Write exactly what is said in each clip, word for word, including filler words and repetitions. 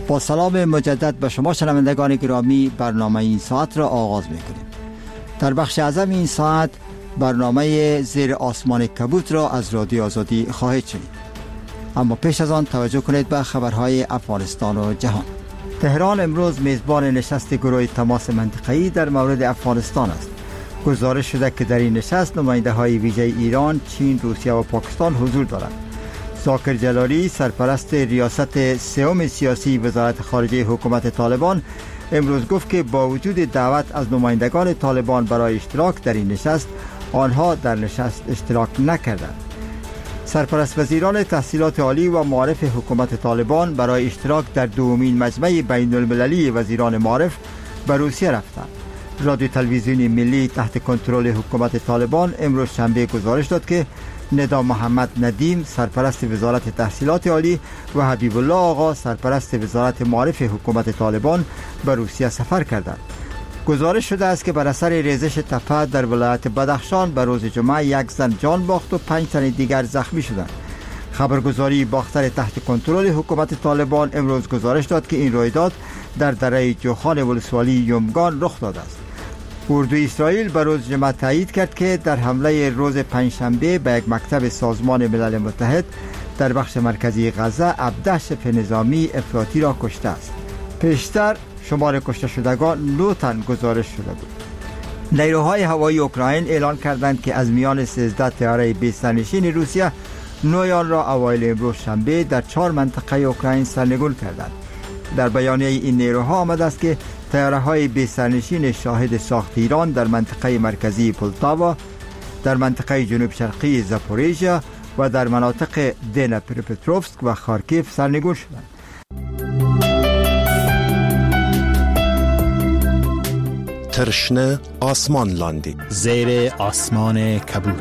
با سلام مجدد به شما شنوندگان گرامی، برنامه این ساعت را آغاز می‌کنیم. در بخش اعظم این ساعت برنامه زیر آسمان کبوت را از رادیو آزادی خواهید شنید. اما پیش از آن توجه کنید به خبرهای افغانستان و جهان. تهران امروز میزبان نشست گروه تماس منطقه‌ای در مورد افغانستان است. گزارش شده که در این نشست نماینده‌های ویژه ایران، چین، روسیه و پاکستان حضور دارند. ذاکر جلالی، سرپرست ریاست سوم سیاسی وزارت خارجه حکومت طالبان، امروز گفت که با وجود دعوت از نمایندگان طالبان برای اشتراک در این نشست، آنها در نشست اشتراک نکردند. سرپرست وزیران تحصیلات عالی و معارف حکومت طالبان برای اشتراک در دومین مجمع بین المللی وزیران معارف به روسیه رفتند. رادیو تلویزیونی ملی تحت کنترل حکومت طالبان امروز شنبه گزارش داد که ندا محمد ندیم، سرپرست وزارت تحصیلات عالی، و حبیب الله آقا، سرپرست وزارت معارف حکومت طالبان به روسیه سفر کردند. گزارش شده است که بر اثر ریزش تپه در ولایت بدخشان به روز جمعه یک زن جان باخت و پنج تن دیگر زخمی شدند. خبرگزاری باختر تحت کنترل حکومت طالبان امروز گزارش داد که این رویداد در دره جوخان ولسوالی یومگان رخ داده است. اردوی اسرائیل به روز جمعه تایید کرد که در حمله روز پنجشنبه به یک مکتب سازمان ملل متحد در بخش مرکزی غزه هفده شبه نظامی افراطی را کشته است. پیشتر شمار کشته شدگان نه تن گزارش شده بود. نیروهای هوایی اوکراین اعلان کردند که از میان سیزده طیاره بیست نشین روسیه، نه آن را اوایل امروز شنبه در چهار منطقه اوکراین سرنگون کردند. در بیانیه این نیروها آمده است که طیاره‌های بیست نشین شاهد ساخت ایران در منطقه مرکزی پولتاوا، در منطقه جنوب شرقی زاپوریژیا و در مناطق دنیپروپتروفسک و خارکیف سرنگون شدند. ترشنه آسمان لاندی زیر آسمان کبود.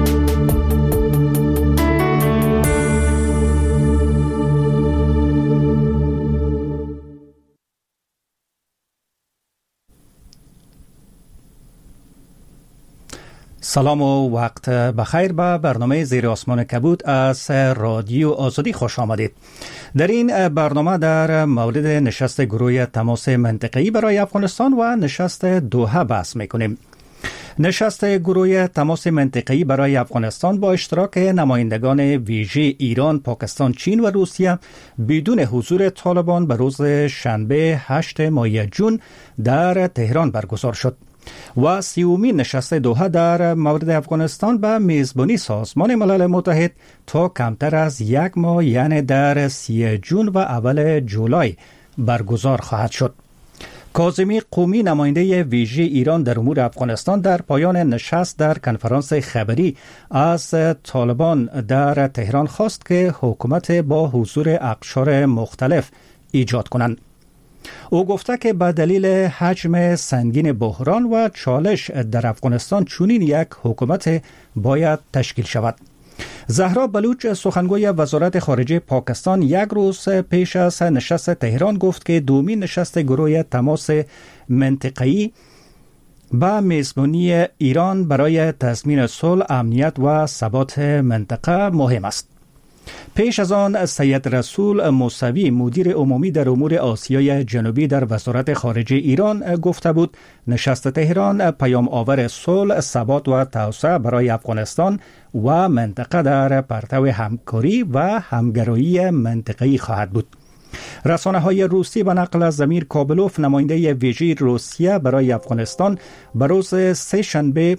سلام و وقت بخیر به برنامه زیر آسمان کبود از رادیو آزادی خوش آمدید. در این برنامه در مورد نشست گروه تماس منطقه‌ای برای افغانستان و نشست دوحه بحث میکنیم. نشست گروه تماس منطقه‌ای برای افغانستان با اشتراک نمایندگان ویژه ایران، پاکستان، چین و روسیه بدون حضور طالبان به روز شنبه هشتم ماه جون در تهران برگزار شد و سیومین نشست دوحه در مورد افغانستان به میزبانی سازمان ملل متحد تا کمتر از یک ماه، یعنی در سی جون و اول جولای برگزار خواهد شد. کاظمی قومی، نماینده ویژه ایران در امور افغانستان، در پایان نشست در کنفرانس خبری از طالبان در تهران خواست که حکومت با حضور اقشار مختلف ایجاد کنند. او گفته که به دلیل حجم سنگین بحران و چالش در افغانستان چنین یک حکومت باید تشکیل شود. زهرا بلوچ، سخنگوی وزارت خارجه پاکستان، یک روز پیش از نشست تهران گفت که دومین نشست گروه تماس منطقه‌ای با میزبانی ایران برای تضمین صلح، امنیت و ثبات منطقه مهم است. پیش از آن سید رسول موسوی، مدیر عمومی در امور آسیای جنوبی در وزارت خارجه ایران، گفته بود نشست تهران پیام آور صلح، ثبات و توسعه برای افغانستان و منطقه در پرتو همکاری و همگرایی منطقه‌ای خواهد بود. رسانه های روسی به نقل از زمیر کابلوف، نماینده ویژه روسیه برای افغانستان، به روز سه شنبه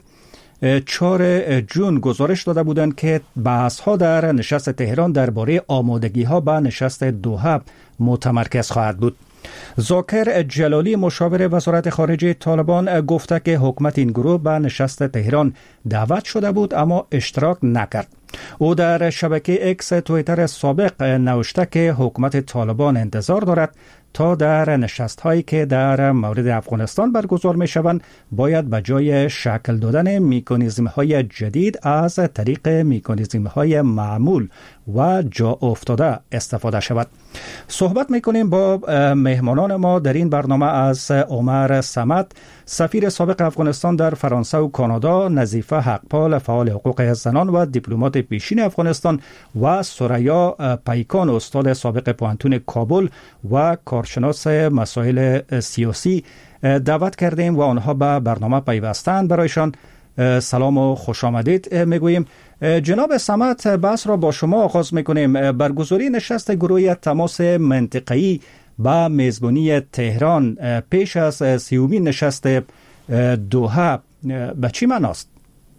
چهارم جون گزارش داده بودند که بحث ها در نشست تهران درباره آمادگی ها به نشست دوحه متمرکز خواهد بود. ذاکر جلالی، مشاور وزارت خارجه طالبان، گفته که حکومت این گروه به نشست تهران دعوت شده بود اما اشتراک نکرد. او در شبکه اکس توییتر سابق نوشته که حکومت طالبان انتظار دارد تا در نشست هایی که در مورد افغانستان برگزار می شوند باید به جای شکل دادن میکانیزم های جدید از طریق میکانیزم های معمول و جا افتاده استفاده شود. صحبت می کنیم با مهمانان ما در این برنامه از عمر صمد، سفیر سابق افغانستان در فرانسه و کانادا، نظیفه حقپال فعال حقوق زنان و دیپلمات پیشین افغانستان و سریا پیکان، استاد سابق پوهنتون کابل و کارشناس مسائل سیاسی دعوت کردیم و آنها به برنامه پیوستند. برایشان سلام و خوش آمدید میگوییم. جناب صمد، بحث را با شما آغاز میکنیم. برگزاری نشست گروه تماس منطقه‌ای با میزبانی تهران پیش از سیومین نشست دوحه به چی معناست؟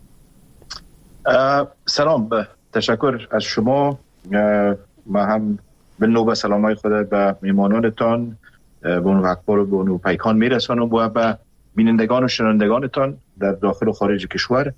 سلام، به تشکر از شما. ما هم به نوبه سلامای خود به میمانانتان بونو حقبار و بونو پیکان میرسانم و به بینندگان و شنوندگانتان در داخل و خارج کشور.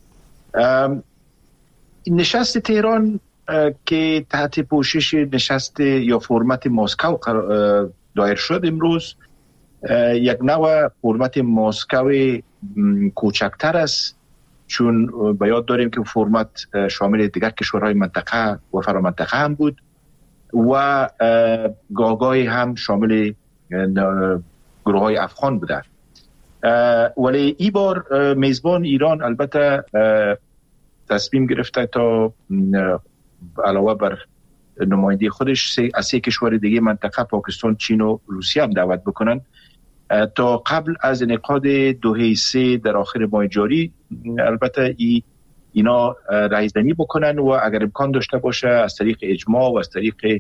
نشست تهران که تحت پوشش نشست یا فرمت ماسکو دایر شد امروز، یک نوع فرمت ماسکو کوچکتر است، چون به یاد داریم که فرمت شامل دیگر کشورهای منطقه و فرامنطقه هم بود و گاهگاهی هم شامل گروه های افغان بوده. ولی این بار میزبان ایران البته تصمیم گرفته تا علاوه بر نماینده خودش از سه کشور دیگه منطقه، پاکستان، چین و روسیه هم دعوت بکنن تا قبل از انعقاد دوحه سه در آخر ماه جاری البته ای اینا رایزنی بکنن و اگر امکان داشته باشه از طریق اجماع و از طریق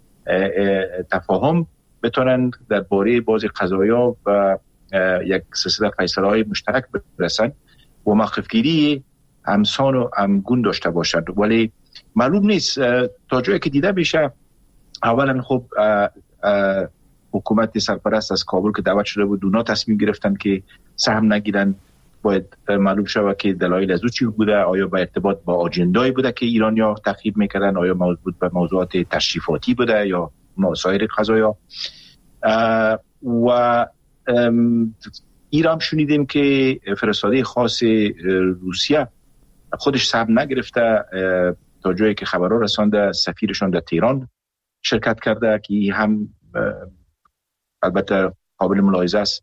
تفاهم بتونن درباره بعضی قضایا و یک سلسله فیصله‌های مشترک برسن و موقف‌گیری همسان و همگون داشته باشند. ولی معلوم نیست تا جایی که دیده بشه. اولا خب حکومت سرپرست از کابل که دعوت شده بود اونا تصمیم گرفتن که سهم نگیرن. باید معلوم شود که دلایل از او چی بوده، آیا با ارتباط با آجندایی بوده که ایرانیا تعقیب میکردن، آیا موضوع به موضوعات تشریفاتی بوده یا سایر قضایا. و ایران شنیدیم که فرستاده خاص روسیه خودش سهم نگرفته، تا جایی که خبرها رسانده سفیرشان در تهران شرکت کرده که هم البته قابل ملاحظه است.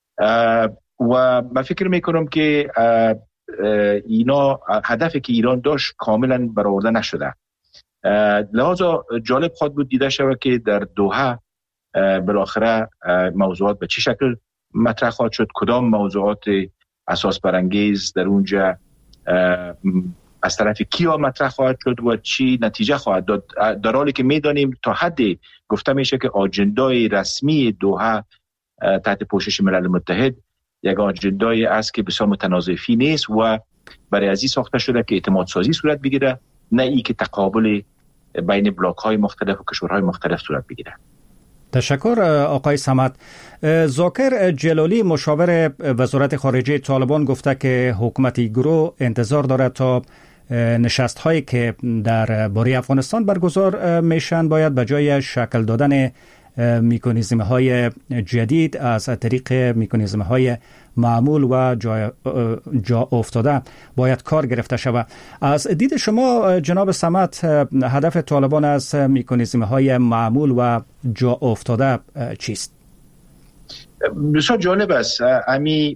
و من فکر میکنم که اینا هدفی که ایران داشت کاملا برآورده نشده. لحاظا جالب خواهد بود دیده شود که در دوحه بالاخره موضوعات به چه شکل مطرح خواهد شد، کدام موضوعات اساس برانگیز در اونجا از طرف کیا مطرح خواهد شد و چی نتیجه خواهد داد، در حالی که میدانیم تا حدی گفته میشه که آجندای رسمی دوحه تحت پوشش ملل متحد یک آجندای است که بسیار متنازعی نیست و برای ازی ساخته شده که اعتماد سازی صورت بگیره، نه ای که تقابل بین بلاک های مختلف و کشورهای مختلف صورت بگیره. تشکر آقای صمد. ذاکر جلالی مشاور وزارت خارجه طالبان گفته که حکومت گروه انتظار دارد تا نشست هایی که در باره افغانستان برگزار میشن باید به جای شکل دادن میکانیزم های جدید از طریق میکانیزم های معمول و جا, جا افتاده باید کار گرفته شود. از دید شما جناب صمد، هدف طالبان از میکانیزم های معمول و جا افتاده چیست؟ بسیار جالب است. امی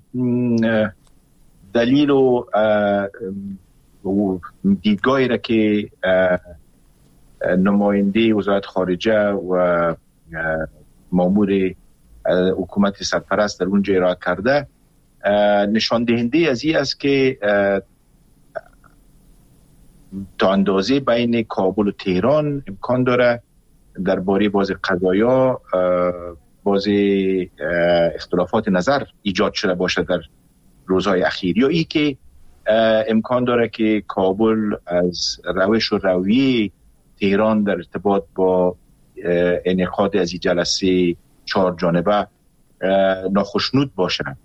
دلیل و دیدگاهی را که نماینده وزارت خارجه و مامور حکومت سرپرست در اونجا ارائه کرده نشان دهنده از این است که تا اندازه بین کابل و تهران امکان داره درباره بعضی قضایا بعضی اختلافات نظر ایجاد شده باشه در روزهای اخیر، یا ای که امکان داره که کابل از روش و رویه تهران در ارتباط با انعقاد از این جلسه چهار جانبه ناخشنود باشن.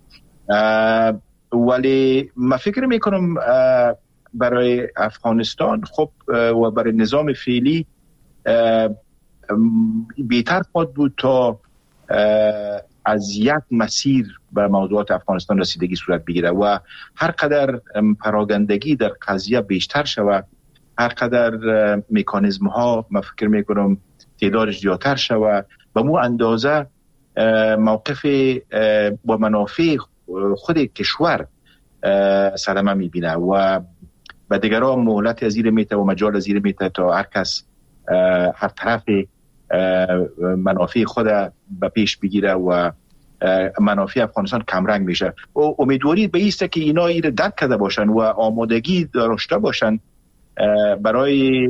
ولی من فکر میکنم برای افغانستان خب و برای نظام فعلی بهتر خواهد بود تا از یک مسیر به موضوعات افغانستان رسیدگی صورت بگیره و هر قدر پراگندگی در قضیه بیشتر شود، هر قدر مکانیزم ها من فکر میکنم تعدادش زیادتر شود، به مو اندازه موقف با منافع خود کشور صدمه میبینه و به دیگران مهلت از زیر میته و مجال از زیر میته تا هر کس هر طرف منافع خود به پیش بگیره و منافع افغانستان کمرنگ میشه. امیدواری به ایسته که اینا ایر درک کرده باشن و آمادگی داشته باشن برای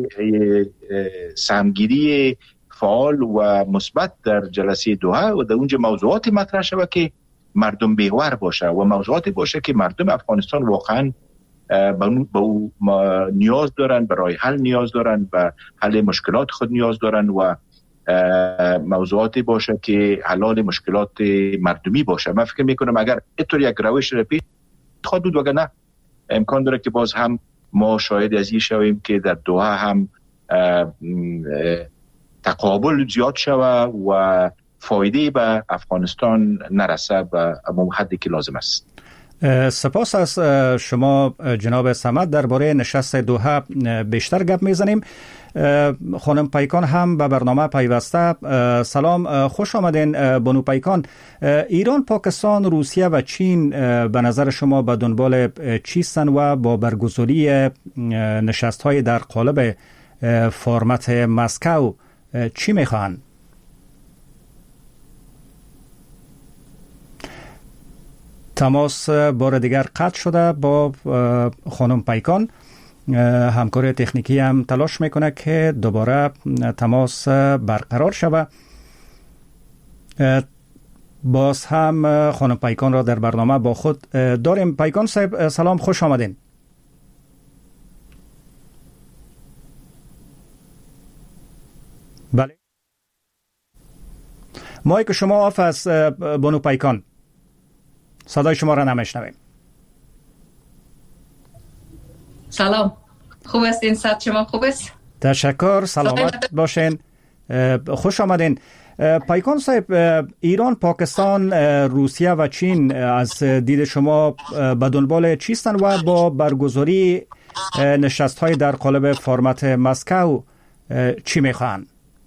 سهمگیری فعال و مثبت در جلسه دوحه و در اونجا موضوعات مطرح شود که مردم محور باشه و موضوعاتی باشه که مردم افغانستان واقعا به او نیاز دارن، برای حل نیاز دارن، به حل مشکلات خود نیاز دارن و موضوعاتی باشه که حلال مشکلات مردمی باشه. من فکر میکنم اگر اینطور یک روش را پیش خواهد بود، وگرنه امکان داره که باز هم ما شاهد از این شویم که در دوحه هم تقابل زیاد شود و فایده به افغانستان نرسه به حدی که لازم است. سپاس از شما جناب صمد. درباره نشست دوحه بیشتر گپ میزنیم. خانم پیکان هم به برنامه پیوسته. سلام، خوش آمدین بانو پیکان. ایران، پاکستان، روسیه و چین به نظر شما به دنبال چیستن و با برگزاری نشست های در قالب فرمت مسکو چی میخواهند؟ تماس بار دیگر قطع شده با خانم پیکان. همکار تکنیکی هم تلاش میکنه که دوباره تماس برقرار شود. باز هم خانم پیکان را در برنامه با خود داریم. پیکان صاحب سلام، خوش آمدین. بله، مایک شما آف است بانو پیکان، صدای شما را نمیشنویم. سلام، خوب است؟ این صد شما خوب است؟ تشکر، سلامت باشین، خوش آمدین. پیکان صاحب، ایران، پاکستان، روسیه و چین از دید شما به دنبال چیستن و با برگزاری نشست های در قالب فرمت مسکو چی میخوان؟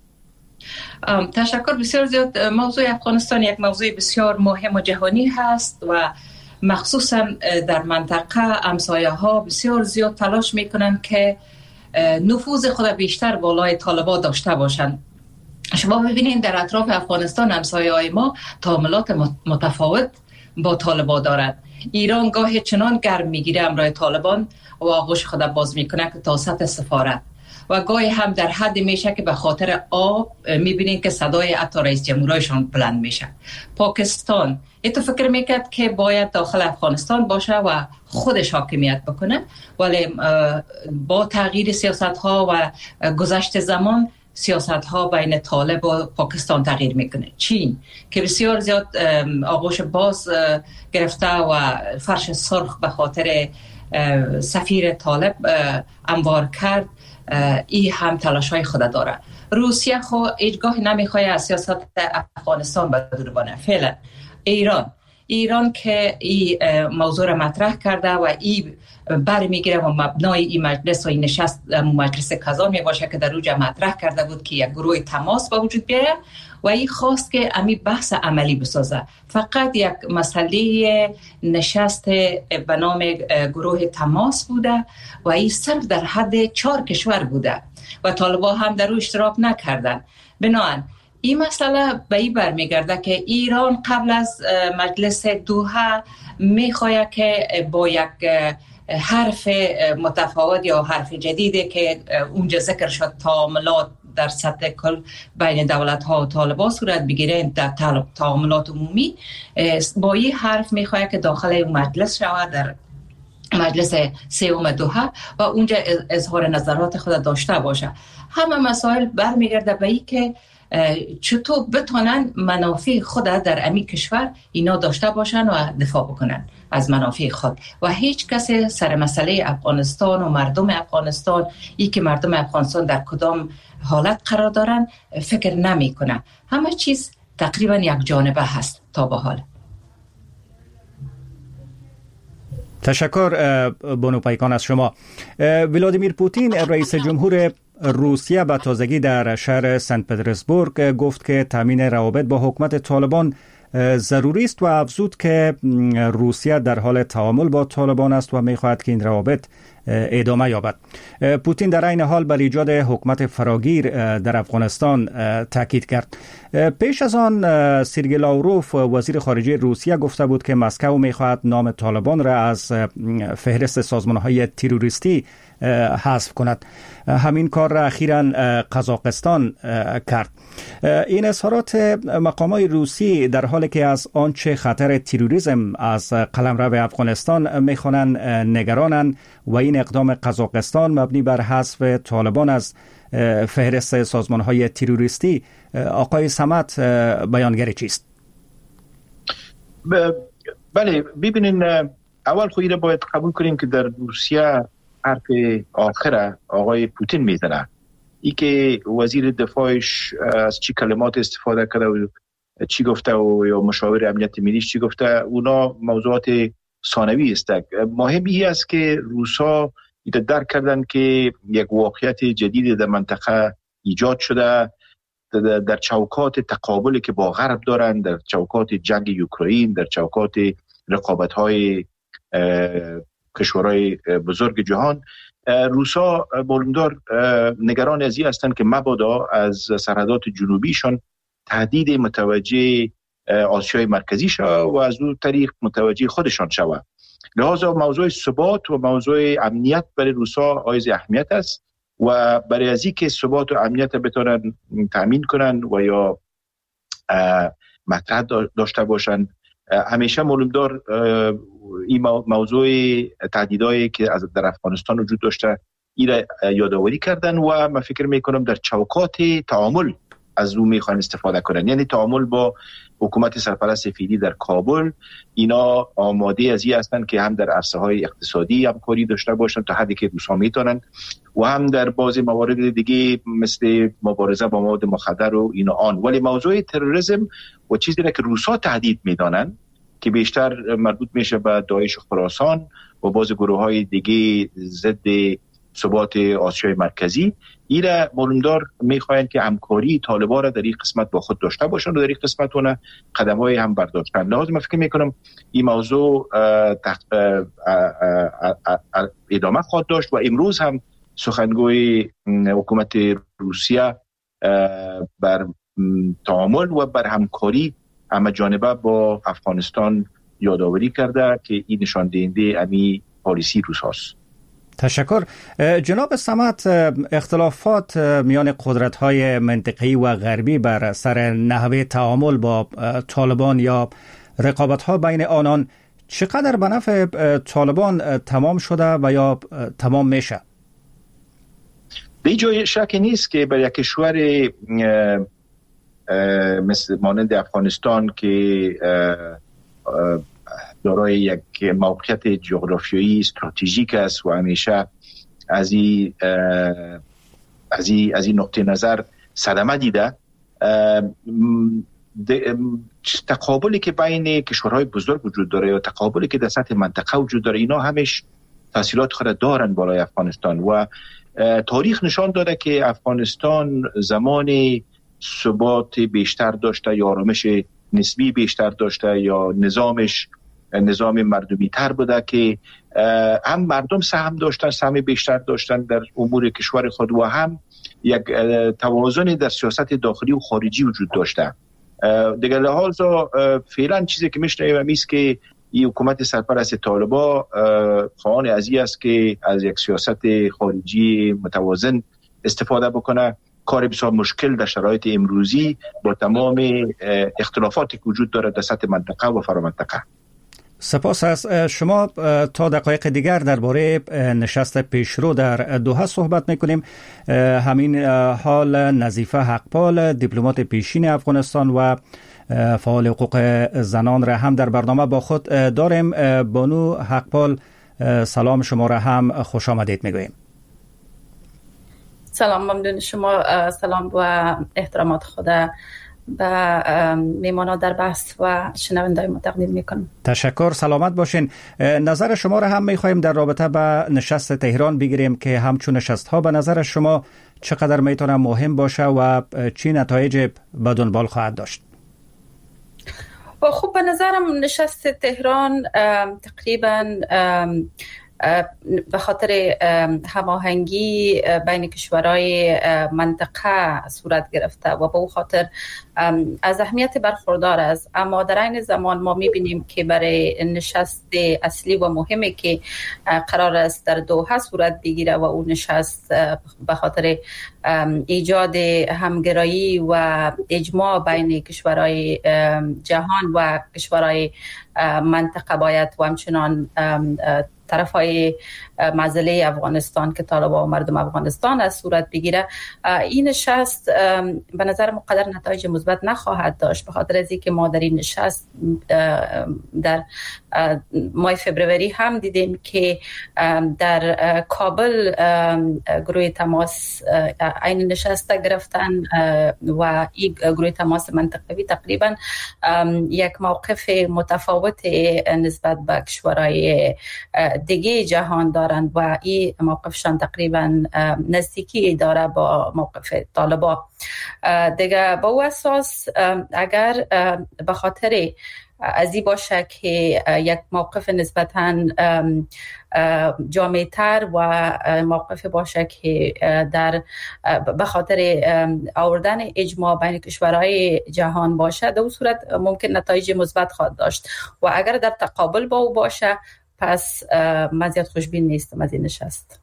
تشکر بسیار زیاد. موضوع افغانستان یک موضوع بسیار مهم و جهانی هست و مخصوصا در منطقه همسایه ها بسیار زیاد تلاش میکنن که نفوذ خود بیشتر بالای طالبان داشته باشند. شما ببینید در اطراف افغانستان همسایه های ما تعاملات متفاوت با طالبان دارد. ایران گاهی چنان گرم میگیره امرای طالبان و آغوش خود باز میکنه که تا سطح سفارت، و گاهی هم در حد میشه که به خاطر آب میبینین که صدای حتی رئیس جمهورشان بلند میشه. پاکستان ایتو فکر میکرد که باید داخل افغانستان باشه و خودش حاکمیت بکنه، ولی با تغییر سیاست ها و گذشت زمان سیاست ها بین طالب و پاکستان تغییر میکنه. چین که بسیار زیاد آغوش باز گرفته و فرش سرخ به خاطر سفیر طالب انوار کرد، ای هم تلاش های خود داره. روسیه خو هیچگاه نمیخواد از سیاست افغانستان بدور بانه. فعلا ایران ایران که این موضوع را مطرح کرده و این برمیگیره و مبنای این مجلس و این نشست مجلس کازان می باشه که در اوجا مطرح کرده بود که یک گروه تماس با وجود بیاره و این خواست که امی بحث عملی بسازه. فقط یک مسئله نشست به نام گروه تماس بوده و این صرف در حد چهار کشور بوده و طالبان هم در او اشتراک نکردن. بنابراین این مسئله به این برمیگرده که ایران قبل از مجلس دوحه میخواد که با یک حرف متفاوت یا حرف جدیدی که اونجا ذکر شد تعاملات در سطح کل بین دولت ها و طالبان صورت بگیره در تعاملات عمومی، با این حرف میخواد که داخل مجلس شود در مجلس سوم دوحه و اونجا اظهار نظرات خود داشته باشه. همه مسائل برمیگرده به این که چطور بتونن منافع خود در امی کشور اینا داشته باشن و دفاع بکنن از منافع خود و هیچ کسی سر مسئله افغانستان و مردم افغانستان، ای که مردم افغانستان در کدام حالت قرار دارن، فکر نمی کنه. همه چیز تقریبا یک جانبه هست تا به حال. تشکر بانو پیکان از شما. ولادیمیر پوتین رئیس جمهور روسیه به تازگی در شهر سنت پترزبورگ گفت که تامین روابط با حکومت طالبان ضروری است و افزود که روسیه در حال تعامل با طالبان است و می‌خواهد که این روابط ادامه یابد. پوتین در این حال بر ایجاد حکومت فراگیر در افغانستان تاکید کرد. پیش از آن سرگئی لاوروف وزیر خارجه روسیه گفته بود که مسکو می‌خواهد نام طالبان را از فهرست سازمان‌های تروریستی حذف کند. همین کار را اخیراً قزاقستان کرد. این اظهارات مقامات روسی در حالی که از آنچه خطر تروریسم از قلمرو افغانستان می‌خوانند نگرانند و این اقدام قزاقستان مبنی بر حذف طالبان از فهرست سازمان‌های تروریستی. آقای صمد بیانگر چیست؟ بله، ببینین، اول خو اینو باید قبول کنیم که در روسیه حرف آخره آقای پوتین میزنه. ای که وزیر دفاعش از چی کلمات استفاده کرده و چی گفته و یا مشاور امنیت ملیش چی گفته، اونا موضوعات ثانوی است. مهم ای است که روسا درک کردن که یک واقعیت جدید در منطقه ایجاد شده، در چوکات تقابلی که با غرب دارن، در چوکات جنگ اوکراین، در چوکات رقابت‌های کشورهای بزرگ جهان، روسا معلومدار نگران از این هستند که مبادا از سرحدات جنوبیشان تهدید متوجه آسیای مرکزی شود و از اون طریق متوجه خودشان شود. لذا موضوع ثبات و موضوع امنیت برای روسا حائز اهمیت است و برای از اینکه ثبات و امنیت بتونن تامین کنن و یا مطرح داشته باشن، همیشه معلومدار این موضوع تهدیدایی که از در افغانستان وجود داشته این را یادآوری کردن و من فکر میکنم در چوکات تعامل از اون میخوان استفاده کنن، یعنی تعامل با حکومت سرپرست فعلی در کابل. اینا آماده از این هستند که هم در عرصه های اقتصادی همکاری داشته باشن تا حدی که روسا میتونن و هم در بعضی موارد دیگه مثل مبارزه با مواد مخدر و اینا آن. ولی موضوع تروریسم و چیزی را که روسا تهدید میدانن که بیشتر مربوط میشه به داعش خراسان و باز گروه های دیگه ضد ثبات آسیای مرکزی، ایره معلومدار میخواین که همکاری طالبان را در این قسمت با خود داشته باشن و در این قسمت اون قدم های هم برداشتن. لازم من فکر میکنم این موضوع ادامه خواهد داشت و امروز هم سخنگوی حکومت روسیه بر تعامل و بر همکاری همه جانبه با افغانستان یادآوری کرده که این نشان دهنده امی پالیسی روس هاست. تشکر. جناب صمد، اختلافات میان قدرت‌های منطقه‌ای و غربی بر سر نحوه تعامل با طالبان یا رقابت‌ها بین آنان چقدر به نفع طالبان تمام شده و یا تمام میشه؟ به جای شک نیست که برای کشور مثل مانند افغانستان که دارای یک موقعیت جغرافیایی استراتژیک است و همیشه از این از این از این نقطه نظر صدمه دیده، تقابلی که بین کشورهای بزرگ وجود داره یا تقابلی که در سطح منطقه وجود داره، اینا همش تاثیرات خود دارن بالای افغانستان و تاریخ نشان داده که افغانستان زمان ثبات بیشتر داشته یا آرامش نسبی بیشتر داشته یا نظامش نظام مردمی تر بوده که هم مردم سهم داشتن، سهم بیشتر داشتن در امور کشور خود و هم یک توازن در سیاست داخلی و خارجی وجود داشته. دیگر لحاظ فعلا چیزی که میشنویم است که این حکومت سرپرست طالبان خواهان از این است که از یک سیاست خارجی متوازن استفاده بکنه. کار بسیار مشکل در شرایط امروزی با تمام اختلافاتی که وجود داره در سطح منطقه و فرامنطقه. سپاس از شما. تا دقایق دیگر درباره نشست پیشرو در دوحه صحبت میکنیم. همین حال نظیفه حقپال، دیپلمات پیشین افغانستان و فعال حقوق زنان را هم در برنامه با خود داریم. بانو حقپال، سلام شما را هم خوش آمدید میگوییم. سلام، ممنون شما. سلام و احترامات خود به میمانا در بحث و شنوندای ما تقدیم میکنم. تشکر، سلامت باشین. نظر شما را هم میخوایم در رابطه به نشست تهران بگیریم که همچون نشست ها به نظر شما چقدر میتونه مهم باشه و چی نتایج به دنبال خواهد داشت؟ خب به نظرم نشست تهران تقریبا به خاطر هماهنگی بین کشورهای منطقه صورت گرفته و به او خاطر از اهمیت برخوردار است، اما در این زمان ما میبینیم که برای نشست اصلی و مهمی که قرار است در دوحه صورت بگیره و اون نشست به خاطر ایجاد همگرایی و اجماع بین کشورهای جهان و کشورهای منطقه باید و همچنان طرفای معضله افغانستان که طالبان و مردم افغانستان از صورت بگیره. این نشست به نظر مقدر نتایج مثبت نخواهد داشت، به خاطر از اینکه ما در این نشست در ماه فبروری هم دیدیم که در کابل گروه تماس این نشست گرفتن و این گروه تماس منطقوی تقریبا یک موقف متفاوت نسبت به کشورهای دیگه جهان دارند و این موقفشان تقریبا نزدیکی داره با موقف طالبان. دیگه با او اساس اگر به خاطر از این باشه که یک موقف نسبتاً جامع‌تر و موقف باشه که در به خاطر آوردن اجماع بین کشورهای جهان باشه، در اون صورت ممکن نتایج مثبت خواهد داشت و اگر در تقابل با او باشه پس من زیاد خوشبین نیستم از این نشست.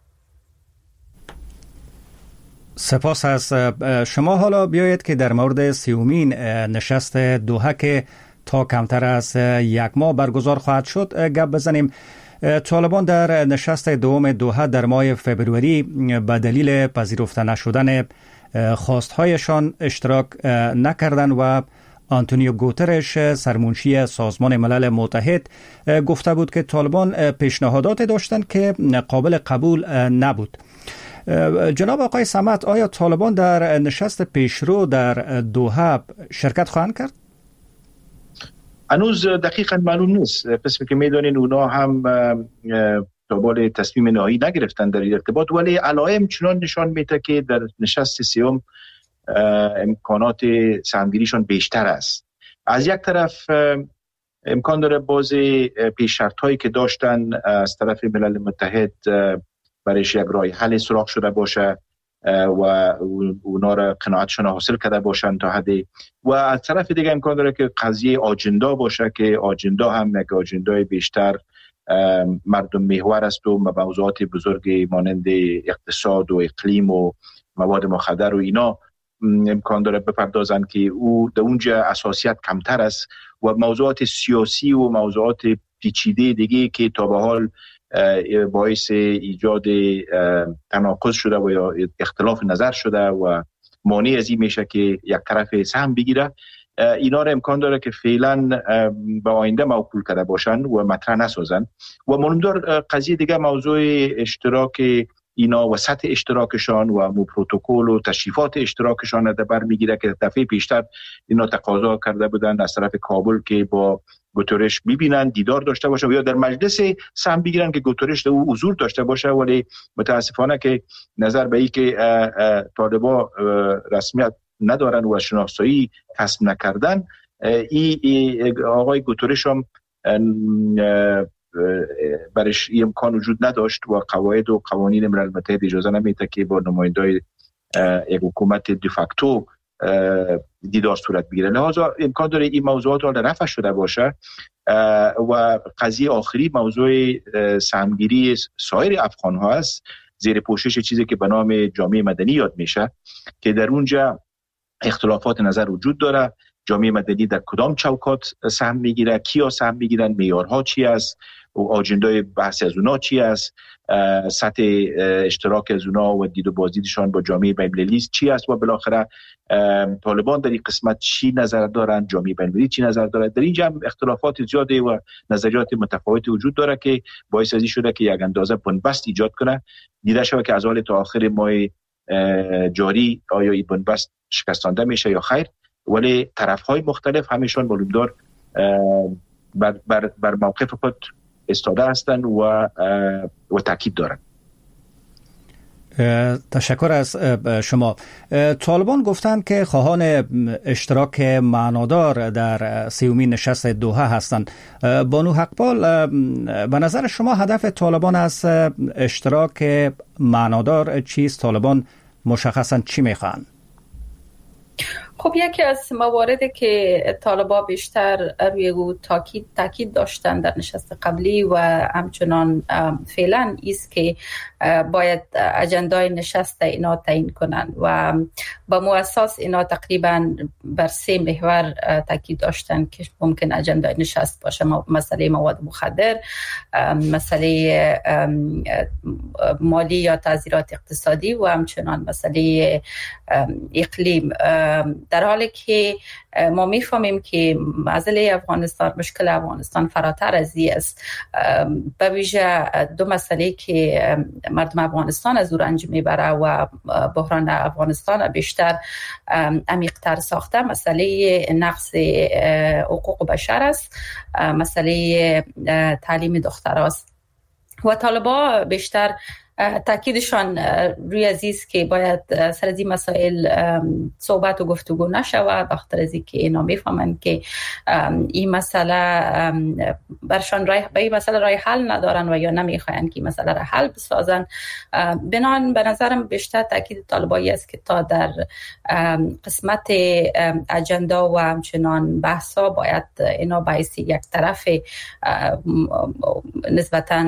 سپاس از شما. حالا بیایید که در مورد سیومین نشست دوحه که تا کمتر از یک ماه برگزار خواهد شد گپ بزنیم. طالبان در نشست دوم دوحه در ماه فبروری به دلیل پذیرفته نشدن خواستهایشان اشتراک نکردند و آنتونیو گوترش سرمنشی سازمان ملل متحد گفته بود که طالبان پیشنهادات داشتند که قابل قبول نبود. جناب آقای صمد، آیا طالبان در نشست پیشرو در دوحه شرکت خواهند کرد؟ هنوز دقیقاً معلوم نیست. قسمی که میدونین اونا هم دنبال تصمیم نهایی نگرفتن در این ارتباط، ولی علائم چنان نشان میده که در نشست سیوم امکانات سهمگیریشان بیشتر است. از یک طرف امکان داره بعضی پیش شرط هایی که داشتن از طرف ملل متحد برایش یک راه حل سراغ شده باشه و اونا را قناعتشان حاصل کرده باشن تا حدی، و از طرف دیگه امکان داره که قضیه آجندا باشه که آجندا هم یک آجندای بیشتر مردم محور است و موضوعات بزرگی مانند اقتصاد و اقلیم و مواد مخدر و اینا امکان داره بپردازن که او در اونجا اساسیت کمتر است و موضوعات سیاسی و موضوعات پیچیده دیگه که تا به حال باعث ایجاد تناقض شده و یا اختلاف نظر شده و مانع از این میشه که یک طرف سهم بگیره، اینا را امکان داره که فعلا به آینده موکول کرده باشن و مطرح نسازن. و مهمتر قضیه دیگه موضوع اشتراک اینا و سطح اشتراکشان و مو پروتکل و تشریفات اشتراکشان در بر میگیره که دفعه پیشتر اینا تقاضا کرده بودن از طرف کابل که با گوترش ببینن، دیدار داشته باشه و یا در مجلس سهم بگیرن که گوترش در او حضور داشته باشه، ولی متاسفانه که نظر به این که طالبان رسمیت ندارن و شناسایی کسب نکردن، ای, ای آقای گوترش هم برش امکان وجود نداشت و قواعد و قوانین ملل متحد اجازه نمیده که با نمایندای یک حکومت دیفاکتو دیدار صورت بگیره. لحاظا امکان داره این موضوعات را رفع شده باشه و قضیه آخری موضوع سهمگیری سایر افغان ها است زیر پوشش چیزی که به نام جامعه مدنی یاد میشه که در اونجا اختلافات نظر وجود داره. جامعه مدنی در کدام چوکات سهم میگیره، کیا سهم میگیرن، معیارها چی است و آجندای بحث از اونا چی است، سطح اشتراک از اونا و دید و بازدیدشان با جامعه بین‌المللی چی است و بالاخره طالبان در این قسمت چی نظر دارن، جامعه بین‌المللی چی نظر داره. در اینجا هم اختلافات زیاده و نظریات متفاوتی وجود داره که باعث از این شده که یک اندازه بنبست ایجاد کنه. دیده شده که از حال تا آخر ماه جاری آیا این بنبست شکستانده میشه یا خیر. ولی طرف‌های مختلف همیشون معلومدار بر, بر, بر موقف خود استاده هستند و و تاکید دارند. تشکر از شما. طالبان گفتند که خواهان اشتراک معنادار در سیومین نشست دوحه هستند. بانو حقپال، به نظر شما هدف طالبان از اشتراک معنادار چیست؟ طالبان مشخصاً چی میخوان؟ خب یکی از مواردی که طالبان بیشتر روی او تاکید تاکید داشتن در نشست قبلی و همچنان فعلا است که باید اجندای نشست اینا تعیین کنند و با مو اساس اینا تقریبا بر سه محور تاکید داشتن که ممکن اجندای نشست باشه: مسئله مواد مخدر، مسئله مالی یا تعزیرات اقتصادی و همچنان مسئله اقلیم. در حالی که ما میفهمیم که مسئله افغانستان، مشکل افغانستان فراتر از این است. به ویژه دو مسئله که مردم افغانستان از او رنج میبره و بحران افغانستان بیشتر عمیق‌تر ساخته، مسئله نقض حقوق بشر است، مسئله تعلیم دختراست و طالبان بیشتر تاکیدشان روی عزیز که باید سر از این مسائل صحبت و گفتگو نشود، بخاطر از اینکه اینا میفهمند که این مسئله برشان رای به این مسئله رای حل ندارن و یا نمیخواین که مسئله را حل بسازن. بنابراین به نظرم بیشتر تاکید طالبایی است که تا در قسمت اجندا و همچنان بحثا باید اینا باعث یک طرف نسبتاً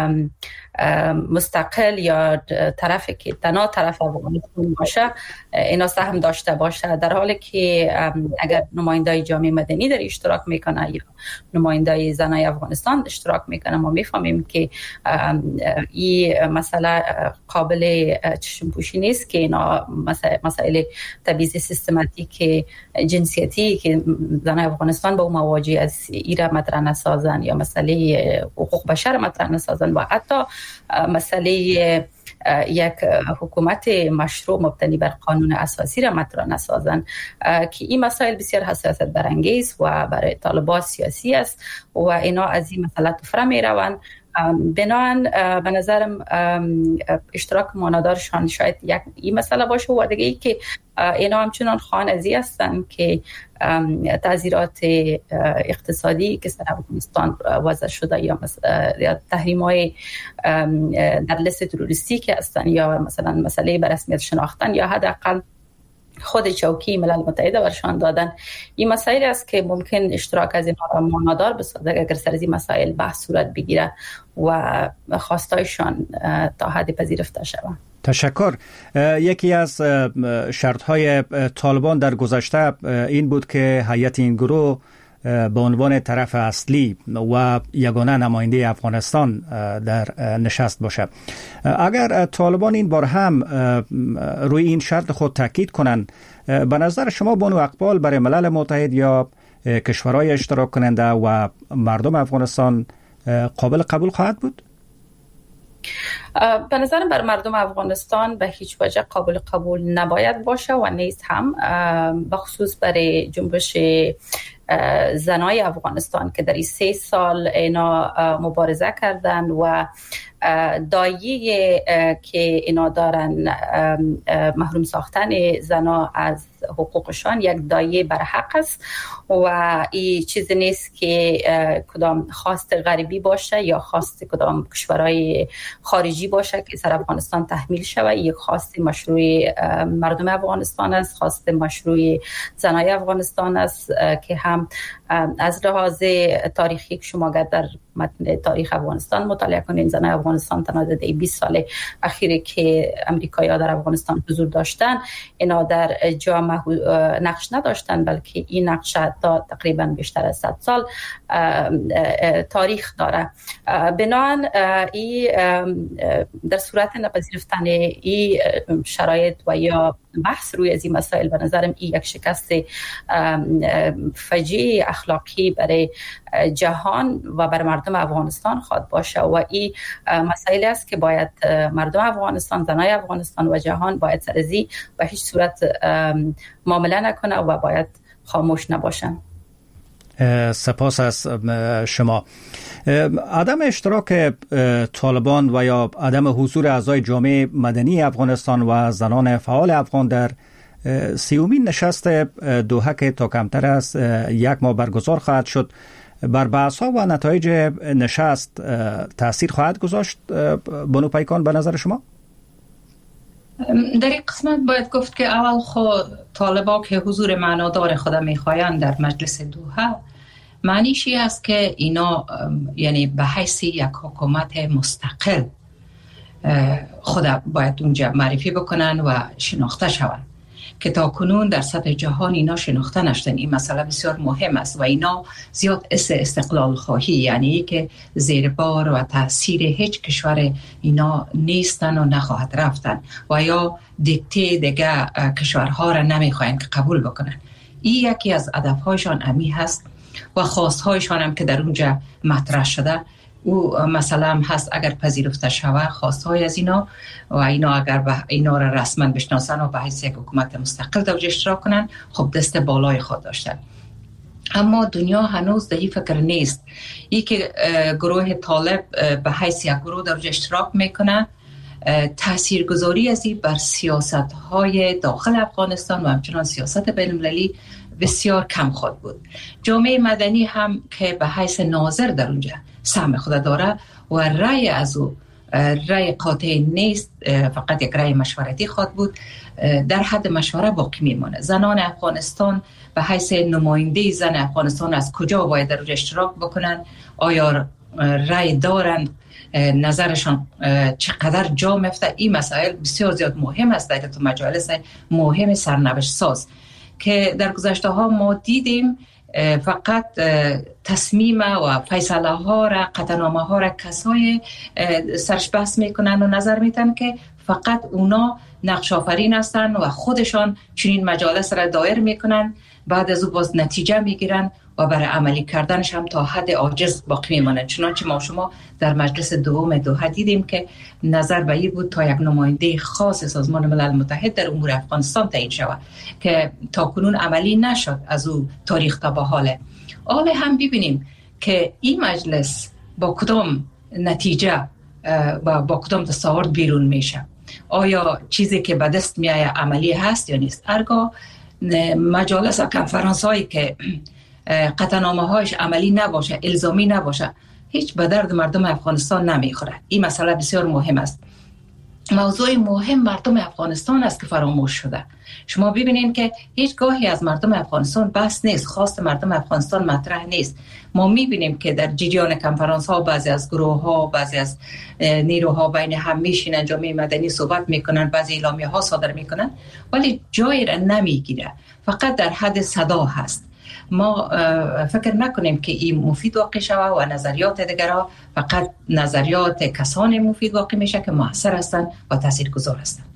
مستقل یا طرفی که تنها طرف افغانستان باشه اینا سهم داشته باشه، در حالی که اگر نمایندای جامعه مدنی در اشتراک میکنه یا نمایندای زنای افغانستان اشتراک میکنه، ما میفهمیم که این مسئله قابل چشم پوشی نیست که اینا مسائل تبعیض سیستماتیک جنسیتی که زنای افغانستان با اون مواجه از ایران مطرح نسازن یا مسئله حقوق بشر مطرح نسازن و حتی مسئله یک حکومت مشروع مبتنی بر قانون اساسی را مطرح نسازن، که این مسائل بسیار حساسیت برانگیز و برای طالبان سیاسی است و اینا از این مسئله تفره می روند. بنابراین به نظرم اشتراک معنادارشان شاید یک این مسئله باشه و دیگه ای که اینا همچنان خواهان از این هستند که تعزیرات اقتصادی که سر افغانستان وضع شده یا یا تحریم‌های در لیست تروریستی که هستند یا مثلا مسئله به رسمیت شناختن یا حداقل خود چوکی ملل متحده برشان دادن، این مسائل است که ممکن اشتراک از اینها را معنادار بسازه اگر سر از این مسائل بحث صورت بگیره و خواستایشان تا حدی پذیرفته شود. تشکر. یکی از شرط‌های طالبان در گذشته این بود که هیئت این گروه به عنوان طرف اصلی و یگانه نماینده افغانستان در نشست باشه. اگر طالبان این بار هم روی این شرط خود تاکید کنند، به نظر شما بانو اقبال برای ملل متحد یا کشورهای اشتراک کننده و مردم افغانستان قابل قبول خواهد بود؟ به نظرم بر مردم افغانستان به هیچ وجه قابل قبول نباید باشه و نیست هم، بخصوص برای جنبش زنای افغانستان که در این سه سال اینا مبارزه کردن و دایه که اینا دارن محروم ساختن زنا از حقوقشان یک دایه برحق است و این چیزی نیست که کدام خواست غربی باشه یا خواست کدام کشورهای خارجی باشه که سر افغانستان تحمیل شود. یک خواست مشروع مردم افغانستان است، خواست مشروع زنای افغانستان است که هم از لحاظ تاریخی که شما در متن تاریخ افغانستان مطالعه کنین، زنای افغانستان تنها در بیست سال اخیری که امریکایی‌ها در افغانستان حضور داشتن اینا در جامعه نقش نداشتن، بلکه این نقش تا تقریبا بیشتر از صد سال تاریخ داره. بنابراین این در صورت نپذیرفتن این شرایط و یا بحث روی از این مسائل به نظرم این یک شکست فجیع اخلاقی برای جهان و برای مردم افغانستان خواهد باشه و این مسائل است که باید مردم افغانستان، زنای افغانستان و جهان باید سرزی به هیچ صورت معامله نکنه و باید خاموش نباشند. سپاس از شما. عدم اشتراک طالبان و یا عدم حضور اعضای جامعه مدنی افغانستان و زنان فعال افغان در سیومین نشست دوحه که تا کمتر از یک ماه برگزار خواهد شد بر بحث‌ها و نتایج نشست تأثیر خواهد گذاشت بانو پیکان به نظر شما؟ در این قسمت باید گفت که اول خود طالبا که حضور معنادار خود میخواین در مجلس دوحه معنیشی است که اینا یعنی به حیث یک حکومت مستقل خود باید اونجا معرفی بکنن و شناخته شوند که تا کنون در سطح جهان اینا شناخته نشدن. این مسئله بسیار مهم است و اینا زیاد اس استقلال خواهی یعنی که زیر بار و تاثیر هیچ کشور اینا نیستن و نخواهد رفتن و یا دیکته دیگه کشورها را نمیخواین که قبول بکنن. این یکی از هدفهایشان امی هست و خواستهایشان هم که در اونجا مطرح شده او مثلا هم هست اگر پذیرفته شود خواستهای از اینا و اینا اگر به اینا را رسما بشناسن و به حیث یک حکومت مستقل در اشتراک کنن خب دست بالای خود داشتن. اما دنیا هنوز در این فکر نیست. ای که گروه طالب به حیث یک گروه در اشتراک میکنه تاثیرگذاری از این بر سیاست های داخل افغانستان و همچنان سیاست بین المللی بسیار کم خود بود. جامعه مدنی هم که به حیث ناظر در اونجا سهم خود داره و رأی از او رأی قاطع نیست، فقط یک رأی مشورتی خود بود، در حد مشوره باقی میمانه. زنان افغانستان به حیث نماینده زن افغانستان از کجا باید در اشتراک بکنن، آیا رأی دارند، نظرشان چقدر جا میفته، این مسائل بسیار زیاد مهم است در تو مجالس مهم سرنوشت ساز که در گذشته ها ما دیدیم فقط تصمیم و فیصله ها را قطعنامه ها را کسای سرش بحث میکنن و نظر میتن که فقط اونا نقش آفرین هستن و خودشان چنین مجالس را دایر میکنن، بعد از او باز نتیجه میگیرن و برای عملی کردنش هم تا حد عاجز باقی میمانند. چنانچه ما شما در مجلس دوم دوحه دیدیم که نظر به این بود تا یک نماینده خاص سازمان ملل متحد در امور افغانستان تعیین شود که تا کنون عملی نشد. از او تاریخ تا به حاله حال هم ببینیم که این مجلس با کدام نتیجه و با کدام دستاورد بیرون میشه. آیا چیزی که به دست میایه عملی هست یا نیست؟ هرگاه مجالس و کنفرانس هایی که قطعنامه هایش عملی نباشه، الزامی نباشه، هیچ به درد مردم افغانستان نمیخوره. این مسئله بسیار مهم است. موضوع مهم مردم افغانستان است که فراموش شده. شما ببینید که هیچ گاهی از مردم افغانستان بحث نیست، خواست مردم افغانستان مطرح نیست. ما میبینیم که در جریان کنفرانس ها بعضی از گروه ها، بعضی از نیروها بین هم میشینن، جامعه مدنی صحبت میکنن، بعضی اعلامیه ها صادر میکنن، ولی جایی را نمیگیره، فقط در حد صدا هست. ما فکر نکنیم که این مفید واقع شود و نظریات دیگرها فقط نظریات کسان مفید واقع میشه که مؤثر هستند و تاثیرگذار هستند.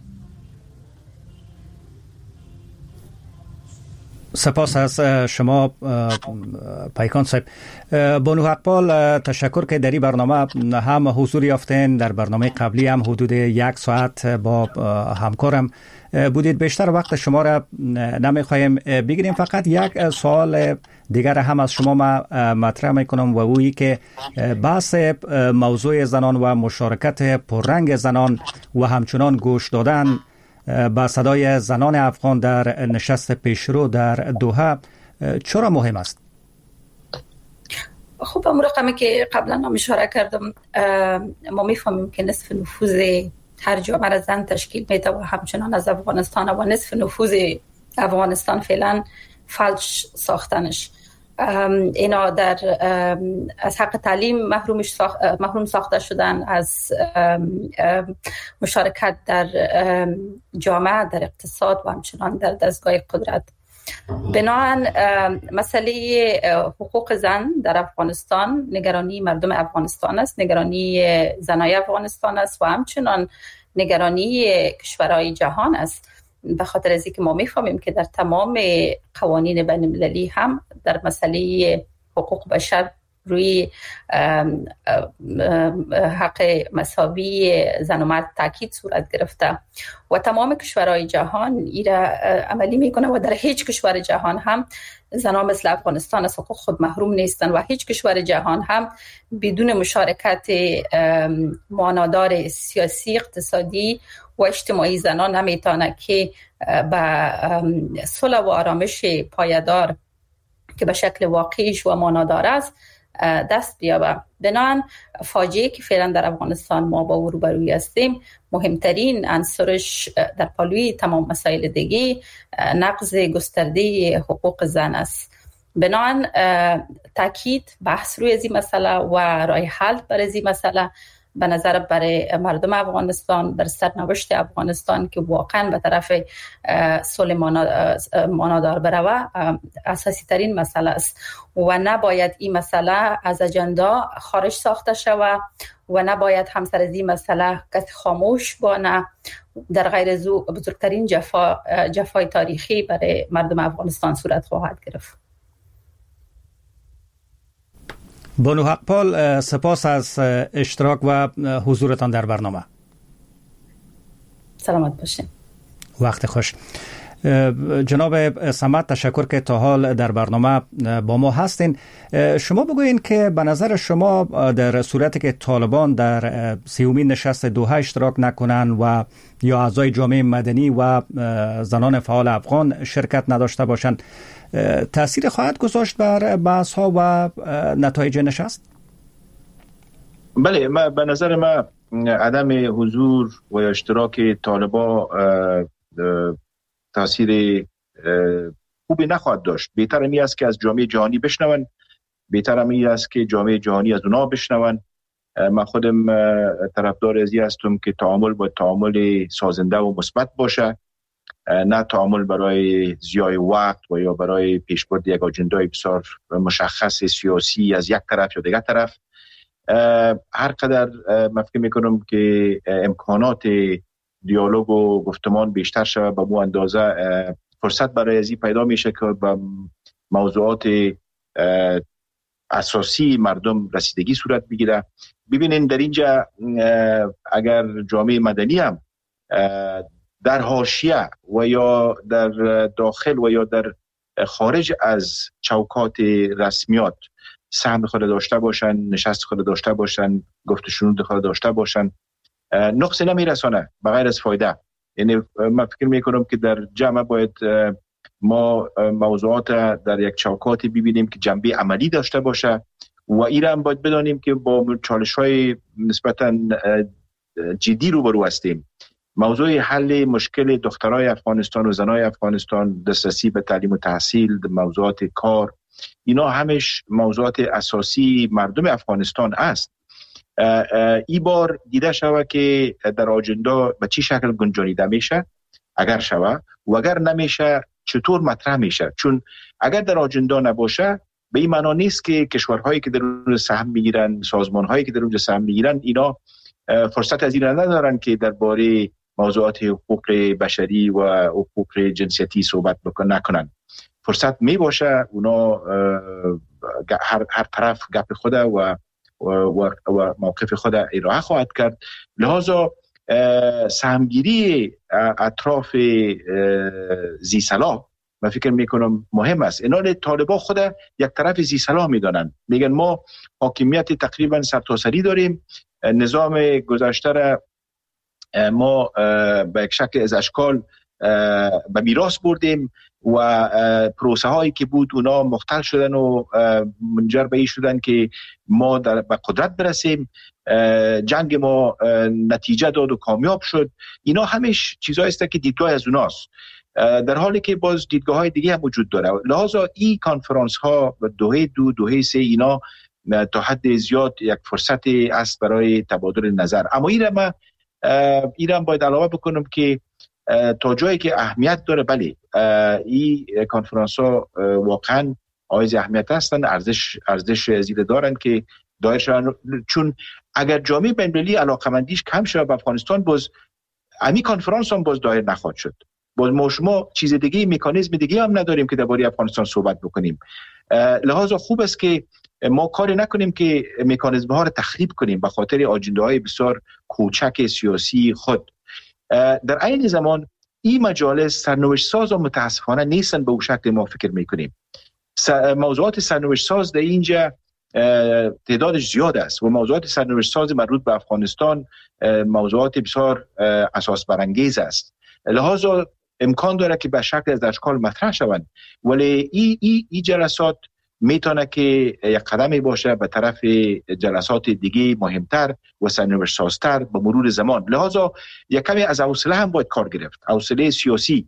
سپاس از شما پیکان صاحب. بانو حقپال، تشکر که در این برنامه هم حضور یافتین. در برنامه قبلی هم حدود یک ساعت با همکارم بودید. بیشتر وقت شما را نمیخوایم بگیریم. فقط یک سوال دیگر هم از شما مطرح میکنم و اویی که بحث موضوع زنان و مشارکت پررنگ زنان و همچنان گوش دادن با صدای زنان افغان در نشست پیشرو در دوحه چرا مهم است؟ خب اون رقمی که قبلا هم اشاره کردم، ما میفهمیم که نصف نفوذ هر جامعه را زن تشکیل میده و همچنان از افغانستان و نصف نفوذ افغانستان فعلا فلج ساختنش. اینا در از حق تعلیم محرومش ساخت، محروم ساخته شدن، از مشارکت در جامعه، در اقتصاد و همچنان در دستگاه قدرت. بنابراین مسئله حقوق زن در افغانستان نگرانی مردم افغانستان است، نگرانی زنای افغانستان است و همچنان نگرانی کشورهای جهان است. به خاطر از اینکه ما میفهمیم که در تمام قوانین بین المللی هم در مسئله حقوق بشر روی حق مساوی زن و مرد تاکید صورت گرفته و تمام کشورهای جهان ایره عملی میکنه و در هیچ کشور جهان هم زنان مثل افغانستان از حقوق خود محروم نیستن و هیچ کشور جهان هم بدون مشارکت معنادار سیاسی، اقتصادی و اجتماعی زنان نمیتونه که به صلح و آرامش پایدار که به شکل واقعیش و معنادار است دست بیابه. بنابراین فاجعه که فعلا در افغانستان ما با او روبروی هستیم مهمترین عنصرش در پالوی تمام مسائل دیگه نقض گسترده حقوق زن است. بنابراین تاکید بحث روی از این مسئله و راه حل برای از این مسئله به نظر برای مردم افغانستان، بر سرنوشت افغانستان که واقعا به طرف صلح معنادار بروه اساسی ترین مسئله است و نباید این مسئله از اجندا خارج ساخته شود و نباید همسر از این مسئله کسی خاموش بانه. در غیر از او بزرگترین جفا جفای تاریخی برای مردم افغانستان صورت خواهد گرفت. بانو حقپال، سپاس از اشتراک و حضورتان در برنامه. سلامت باشین. وقت خوش. جناب صمد، تشکر که تا حال در برنامه با ما هستین. شما بگوین که به نظر شما در صورتی که طالبان در سیومین نشست دوحه اشتراک نکنن و یا اعضای جامعه مدنی و زنان فعال افغان شرکت نداشته باشند، تأثیر خواهد گذاشت بر بحث ها و نتایج نشست؟ بله، ما به نظر ما عدم حضور و اشتراک طالبان تأثیر خوبی نخواهد داشت. بهتر می است که از جامعه جهانی بشنون، بهتر می است که جامعه جهانی از اونا بشنون. من خودم طرفدار ازی هستم که تعامل با تعامل سازنده و مثبت باشه، نه تعامل برای ضیاع وقت و یا برای پیشبرد یک آجندای بسیار مشخص سیاسی از یک طرف یا دیگر طرف. هر قدر من فکر میکنم که امکانات دیالوگ و گفتمان بیشتر شود، به اون اندازه فرصت برای ازی پیدا میشه که به موضوعات اساسی مردم رسیدگی صورت بگیره. ببینین در اینجا اگر جامعه مدنی هم در حاشیه و یا در داخل و یا در خارج از چوکات رسمیات سهم خود داشته باشن، نشست خود داشته باشن، گفت شنود خود داشته باشن، نقصی نمیرسانه بغیر از فایده. یعنی من فکر میکنم که در جمع باید ما موضوعات در یک چوکاتی ببینیم که جنبه عملی داشته باشه و ایران هم باید بدانیم که با چالش‌های نسبتاً جدی روبرو هستیم. موضوع حل مشکل دخترای افغانستان و زنای افغانستان، دسترسی به تعلیم و تحصیل، موضوعات کار، اینا همش موضوعات اساسی مردم افغانستان است. ای بار دیده شود که در آجندا به چی شکل گنجانیده میشه، اگر شود و اگر نمیشه چطور مطرح میشه. چون اگر در آجندا نباشه به این معنا نیست که کشورهایی که در اون سهم میگیرن، سازمانهایی که در اونجا سهم میگیرن، اینا فرصت از این ندارن که درباره موضوعات حقوق بشری و حقوق جنسیتی صحبت بکن نکنن. فرصت می باشه اونا هر هر طرف گپ خود و و, و موقف خود ارائه خواهد کرد. لحاظا سهمگیری اطراف ذی صلاح من فکر میکنم مهم است. اینا طالبان خود یک طرف ذی صلاح میدانن، میگن ما حاکمیت تقریبا سرتاسری داریم، نظام گذشته را ما به یک شکل از اشکال به میراث بردیم و پروسه هایی که بود اونا مختل شدن و منجر به این شدن که ما در به قدرت برسیم. جنگ ما نتیجه داد و کامیاب شد. اینا همش چیزایی است که دیدگاه از اوناست، در حالی که باز دیدگاه های دیگه هم وجود داره. لحاظا این کانفرانس ها و دوحه دو دوحه سه اینا تا حد زیاد یک فرصت است برای تبادل نظر. اما این ما ایران باید علاوه بکنم که تا جایی که اهمیت داره، بله این کانفرانس ها واقعا حائز اهمیت هستند، ارزش ارزش زیاده دارن که دایر شدن. چون اگر جامعه بین‌المللی علاقمندیش کم شود به افغانستان، باز امی کانفرانس هم باز دایر نخواهد شد. باز ما شما چیز دیگه، مکانیزم دیگه هم نداریم که درباره افغانستان صحبت بکنیم. لحاظا خوب است که ما کاری نکنیم که مکانیزم ها رو تخریب کنیم به خاطر آجنده های بسیار کوچک سیاسی خود. در عین زمان این مجالس سرنوشت ساز و متاسفانه نیستن به اون شکل ما فکر میکنیم. موضوعات سرنوشت ساز در اینجا تعدادش زیاد است و موضوعات سرنوشت ساز مربوط به افغانستان موضوعات بسیار اساس برانگیز است. لحاظا امکان داره که به شکل از اشکال مطرح شوند، ولی این ای, ای جلسات میتونه که یک قدمی باشه به طرف جلسات دیگه مهمتر و سرنوشت سازتر به مرور زمان. لحاظا یک کمی از حوصله هم باید کار گرفت، حوصله سیاسی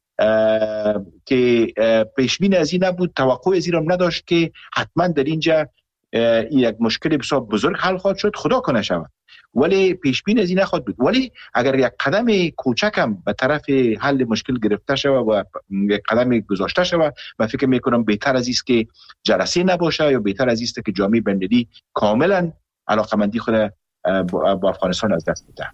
که پیشبین از این نبود، توقع از این هم نداشت که حتما در اینجا یک مشکل بسیار بزرگ حل خواهد شد، خدا کنه شود، ولی پیشبین از این نخواهد بود. ولی اگر یک قدم کوچکم به طرف حل مشکل گرفته شود و یک قدم گذاشته شود، من فکر میکنم بهتر از است که جلسه نباشه یا بهتر از است که جامعه بین‌المللی کاملا علاقمندی خود با افغانستان از دست بده.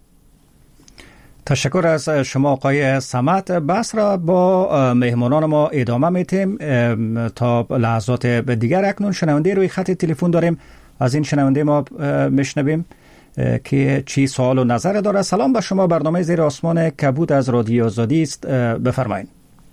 تشکر از شما آقای صمد. بحث را با مهمانان ما ادامه میتیم تا لحظات دیگر. اکنون شنونده روی خط تلفن داریم، از این شنونده ما میشنویم که چی سوال و نظر داره. سلام به شما، برنامه زیر آسمان کبود از رادیو آزادی است، بفرمایید.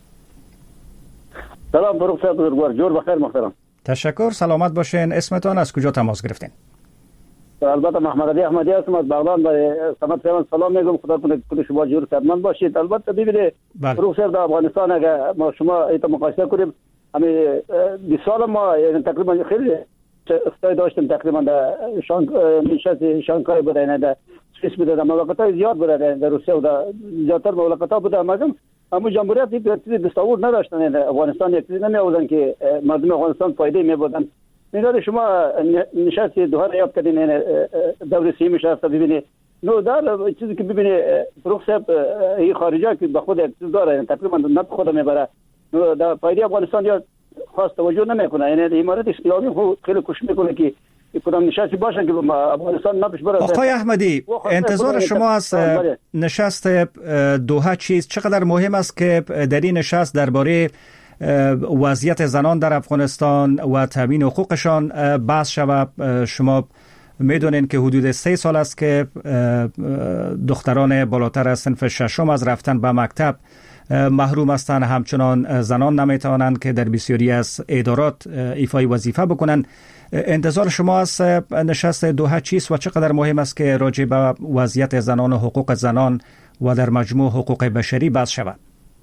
سلام بروک صاحب بزرگوار، جور بخیر محترم. تشکر، سلامت باشین. اسمتان، از کجا تماس گرفتین؟ البته محمد علی احمدی هستم از بغداد. به صمد صاحب سلام میگم، خدا کنه کل شما جور صحتمند باشید. البته ببینید بروک صاحب در افغانستان اگر ما شما ایت مقایسه کنیم، همین بیست سال ما یعنی تقریبا خیلی استای داشتیم، تقریبا در شانگ نشست شانگهای بوده، نه در سوئیس بوده، در مملکت‌های زیاد بوده، در روسیه و در زیادتر مملکت‌ها بوده. مردم اما جمهوریت یک چیز دستاورد نداشتن، افغانستان یک چیز نمی‌آوردن که مردم افغانستان فایده می‌بردن. می‌دونید شما نشست دوها را یاد کردین، دور سیمی نشست ببینید. نو در چیزی که ببینید بروک صاحب این خارجا که به خود یک چیز داره، تقریبا نه خود میبره، نو در فایده افغانستان یا خاص توجه نمیکنه. یعنی امارات اسلامی خود خیلی کوشش میکنه که کدام نشستی باشن که افغانستان نپیش بره. آقای احمدی، انتظار شما از نشست دوحه چیست؟ چقدر مهم است که در این نشست درباره وضعیت زنان در افغانستان و تامین حقوقشان بحث شود؟ شما میدونین که حدود سه سال است که دختران بالاتر از صنف ششم از رفتن به مکتب محروم هستند، همچنان زنان نمیتوانند که در بسیاری از ادارات ایفای وظیفه بکنند. انتظار شما از نشست دوحه چیست و چقدر مهم است که راجع به وضعیت زنان و حقوق زنان و در مجموع حقوق بشری بحث شود؟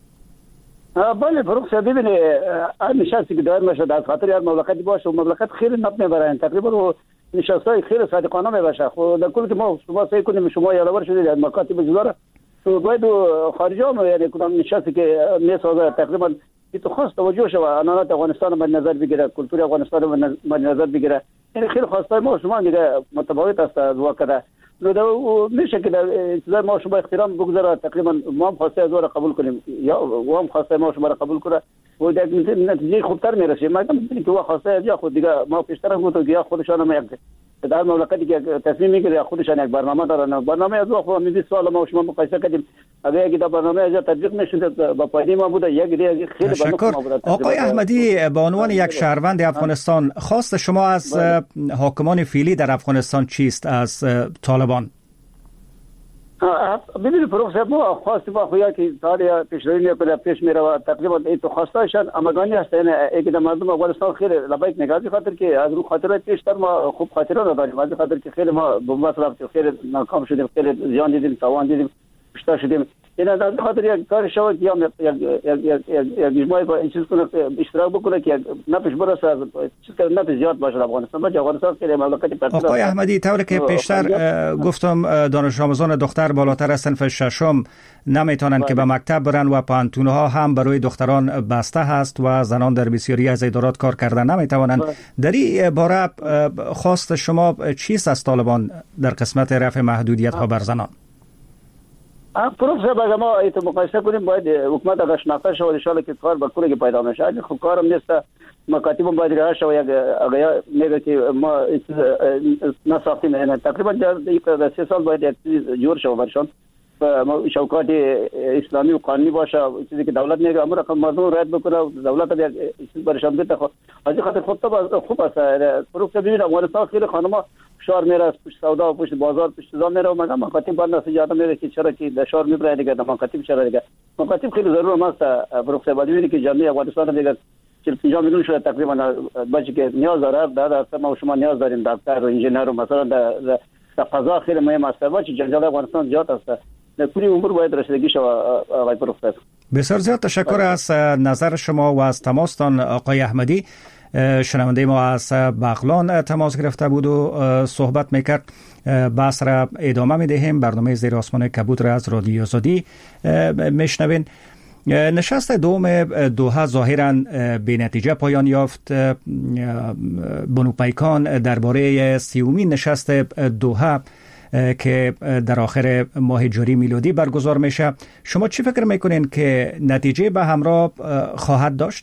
بله فروخ صاحب، ببینید نشستی که دایر میشه از خاطر هر مملکتی باشه و مملکت خیلی نپ میبرن، تقریبا نشستای خیلی صادقانه میباشه. خب در کل که ما شما سعی کنیم، شما یادآور شدید از مکاتب جداره تو باید خارجا ما یعنی کدام نشستی که میسازه تقریبا تو خاص توجه شود، عنعنات افغانستان رو نظر بگیره، کلتور افغانستان رو نظر بگیره. یعنی خیلی خواستای ما شما دیگه متفاوت است از واقعا. نو میشه که در انتظار ما شما احترام بگذاره، تقریبا ما هم خواسته از را قبول کنیم یا و هم خواسته ما شما را قبول کنه و در نتیجه خوبتر میرسیم. مگم میگم که خواسته یا خود دیگه ما پیشتر گفتم یا خودشان هم یک در مملکتی که تصمیم میگیره خودشان یک برنامه دارن، برنامه از وقت می بیست سال ما شما مقایسه کردیم، اگر یک برنامه از تطبیق نشد با فایده ما بوده، یک دیگه خیلی تشکر. آقای احمدی، به عنوان یک شهروند افغانستان، خواست شما از حاکمان فعلی در افغانستان چیست از طالبان؟ ببینید فروخ صاحب، ما خواستیم با خویا که تاریخ پیشروی میکنه، پیش میره و تقریبا این تو خواستایشان امگانی هست. یعنی یک در مردم افغانستان خیلی لبیک نگازی خاطر که از رو خاطرات پیشتر ما خوب خاطره نداریم، از خاطر که خیلی ما بمباس رفتیم، خیلی ناکام شدیم، خیلی زیان دیدیم، تاوان دیدیم، کشته شدیم. این از خاطر یک کار شود یا یک یک یک مجموعه با این چیز کنه، اشتراک بکنه که نپیش برسه، از چیز که نپیش زیاد باشه افغانستان. ما افغانستان خیلی مملکتی پرتر. آقای احمدی، طوری که پیشتر گفتم دانش آموزان دختر بالاتر از صنف ششم نمیتونن که به مکتب برن و پانتونها هم برای دختران بسته هست و زنان در بسیاری از ادارات کار کردن نمیتوانند. در این باره خواست شما چیست از طالبان در قسمت رفع محدودیت ها بر زنان؟ پروف صاحب، اگر ما ایت مقایسه کنیم باید حکومت اگر شناخته شود ان شاءالله که کار به کلی پیدا میشه. اگه خب کارم نیست، مکاتب باید راه شود. اگر میگه که ما نساختیم، یعنی تقریبا یک سه سال باید یک چیز جور شود برشان شوکات اسلامی و قانونی باشه، چیزی که دولت میگه امر رقم مردم رعایت بکنه، دولت برشان بده. از خاطر خود تو خوب است. فروخت ببین افغانستان خیلی خانما شهر میره، از پشت سودا و پشت بازار پشت زام میره و مگه مکاتب بند است جاده میره که چرا که در شهر میبره دیگه، در مکاتب چرا دیگه. مکاتب خیلی ضرور است. فروخت ببین که جامعه افغانستان میگه چهل پنجاه میلیون شده تقریبا بچه که نیاز داره، در ما شما نیاز داریم دکتر و انجینر و مثلا در فضا خیلی مهم است. بچه جنجال افغانستان زیاد است. در کلی امور باید رسیدگی شود آقای پروفسور. بسیار زیاد تشکر از نظر شما و از تماستان آقای احمدی. شنونده ما از بغلان تماس گرفته بود و صحبت میکرد. بحث را ادامه میدهیم. برنامه زیر آسمان کبود را از رادیو آزادی میشنوین. نشست دوم دوحه ظاهراً به نتیجه پایان یافت. بنوپیکان درباره سیومین نشست دوحه که در آخر ماه جاری میلادی برگزار میشه، شما چی فکر میکنین که نتیجه به همراه خواهد داشت؟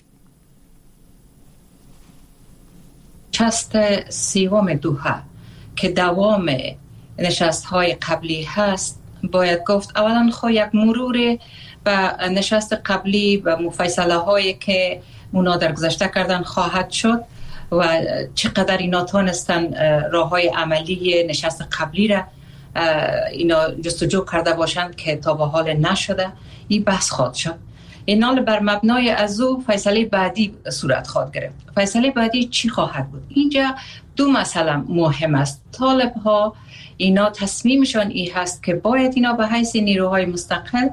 نشست سیوم دوحه که دوام نشست های قبلی هست، باید گفت اولا خو یک مرور و نشست قبلی و مفصله هایی که اونا در گذشته کردن خواهد شد و چقدر اینا تانستن راه های عملی نشست قبلی را اینا جستجو کرده باشند که تا به حال نشده. این بحث خواهد شد. این حال بر مبنای از او فیصله بعدی صورت خواهد گرفت. فیصله بعدی چی خواهد بود؟ اینجا دو مسئله مهم است. طالب ها اینا تصمیمشان این هست که باید اینا به حیث نیروهای مستقل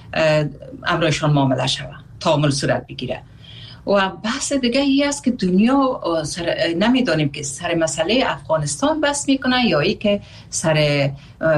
امرایشان معامله شود، تعامل صورت بگیره. و بحث دیگه ای است که دنیا نمیدانیم که سر مسئله افغانستان بحث میکنه یا ای که سر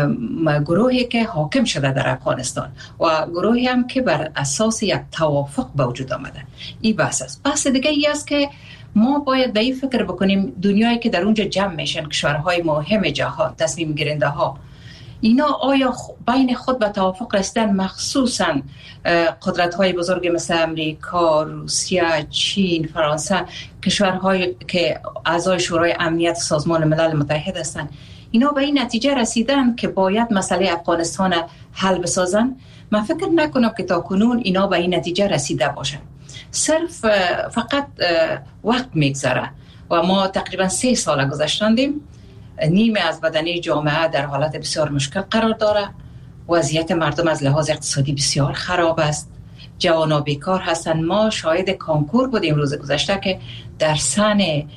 گروهی که حاکم شده در افغانستان و گروهی هم که بر اساس یک توافق به وجود آمده. این بحث است. بحث دیگه ای است که ما باید به این فکر بکنیم دنیایی که در اونجا جمع میشن، کشورهای مهم جهان، تصمیم گیرنده ها، اینا آیا بین خود به توافق رسیدن؟ مخصوصا قدرت های بزرگ مثل امریکا، روسیه، چین، فرانسه، کشورهایی که اعضای شورای امنیت سازمان ملل متحد هستند، اینا به این نتیجه رسیدن که باید مسئله افغانستان حل بسازن؟ من فکر نکنم که تا کنون اینا به این نتیجه رسیده باشن. صرف فقط وقت میگذره و ما تقریبا سه سال گذشتندیم. نیمه از بدنه جامعه در حالت بسیار مشکل قرار داره. وضعیت مردم از لحاظ اقتصادی بسیار خراب است. جوانا بیکار هستن. ما شاهد کانکور بودیم روز گذشته که در سن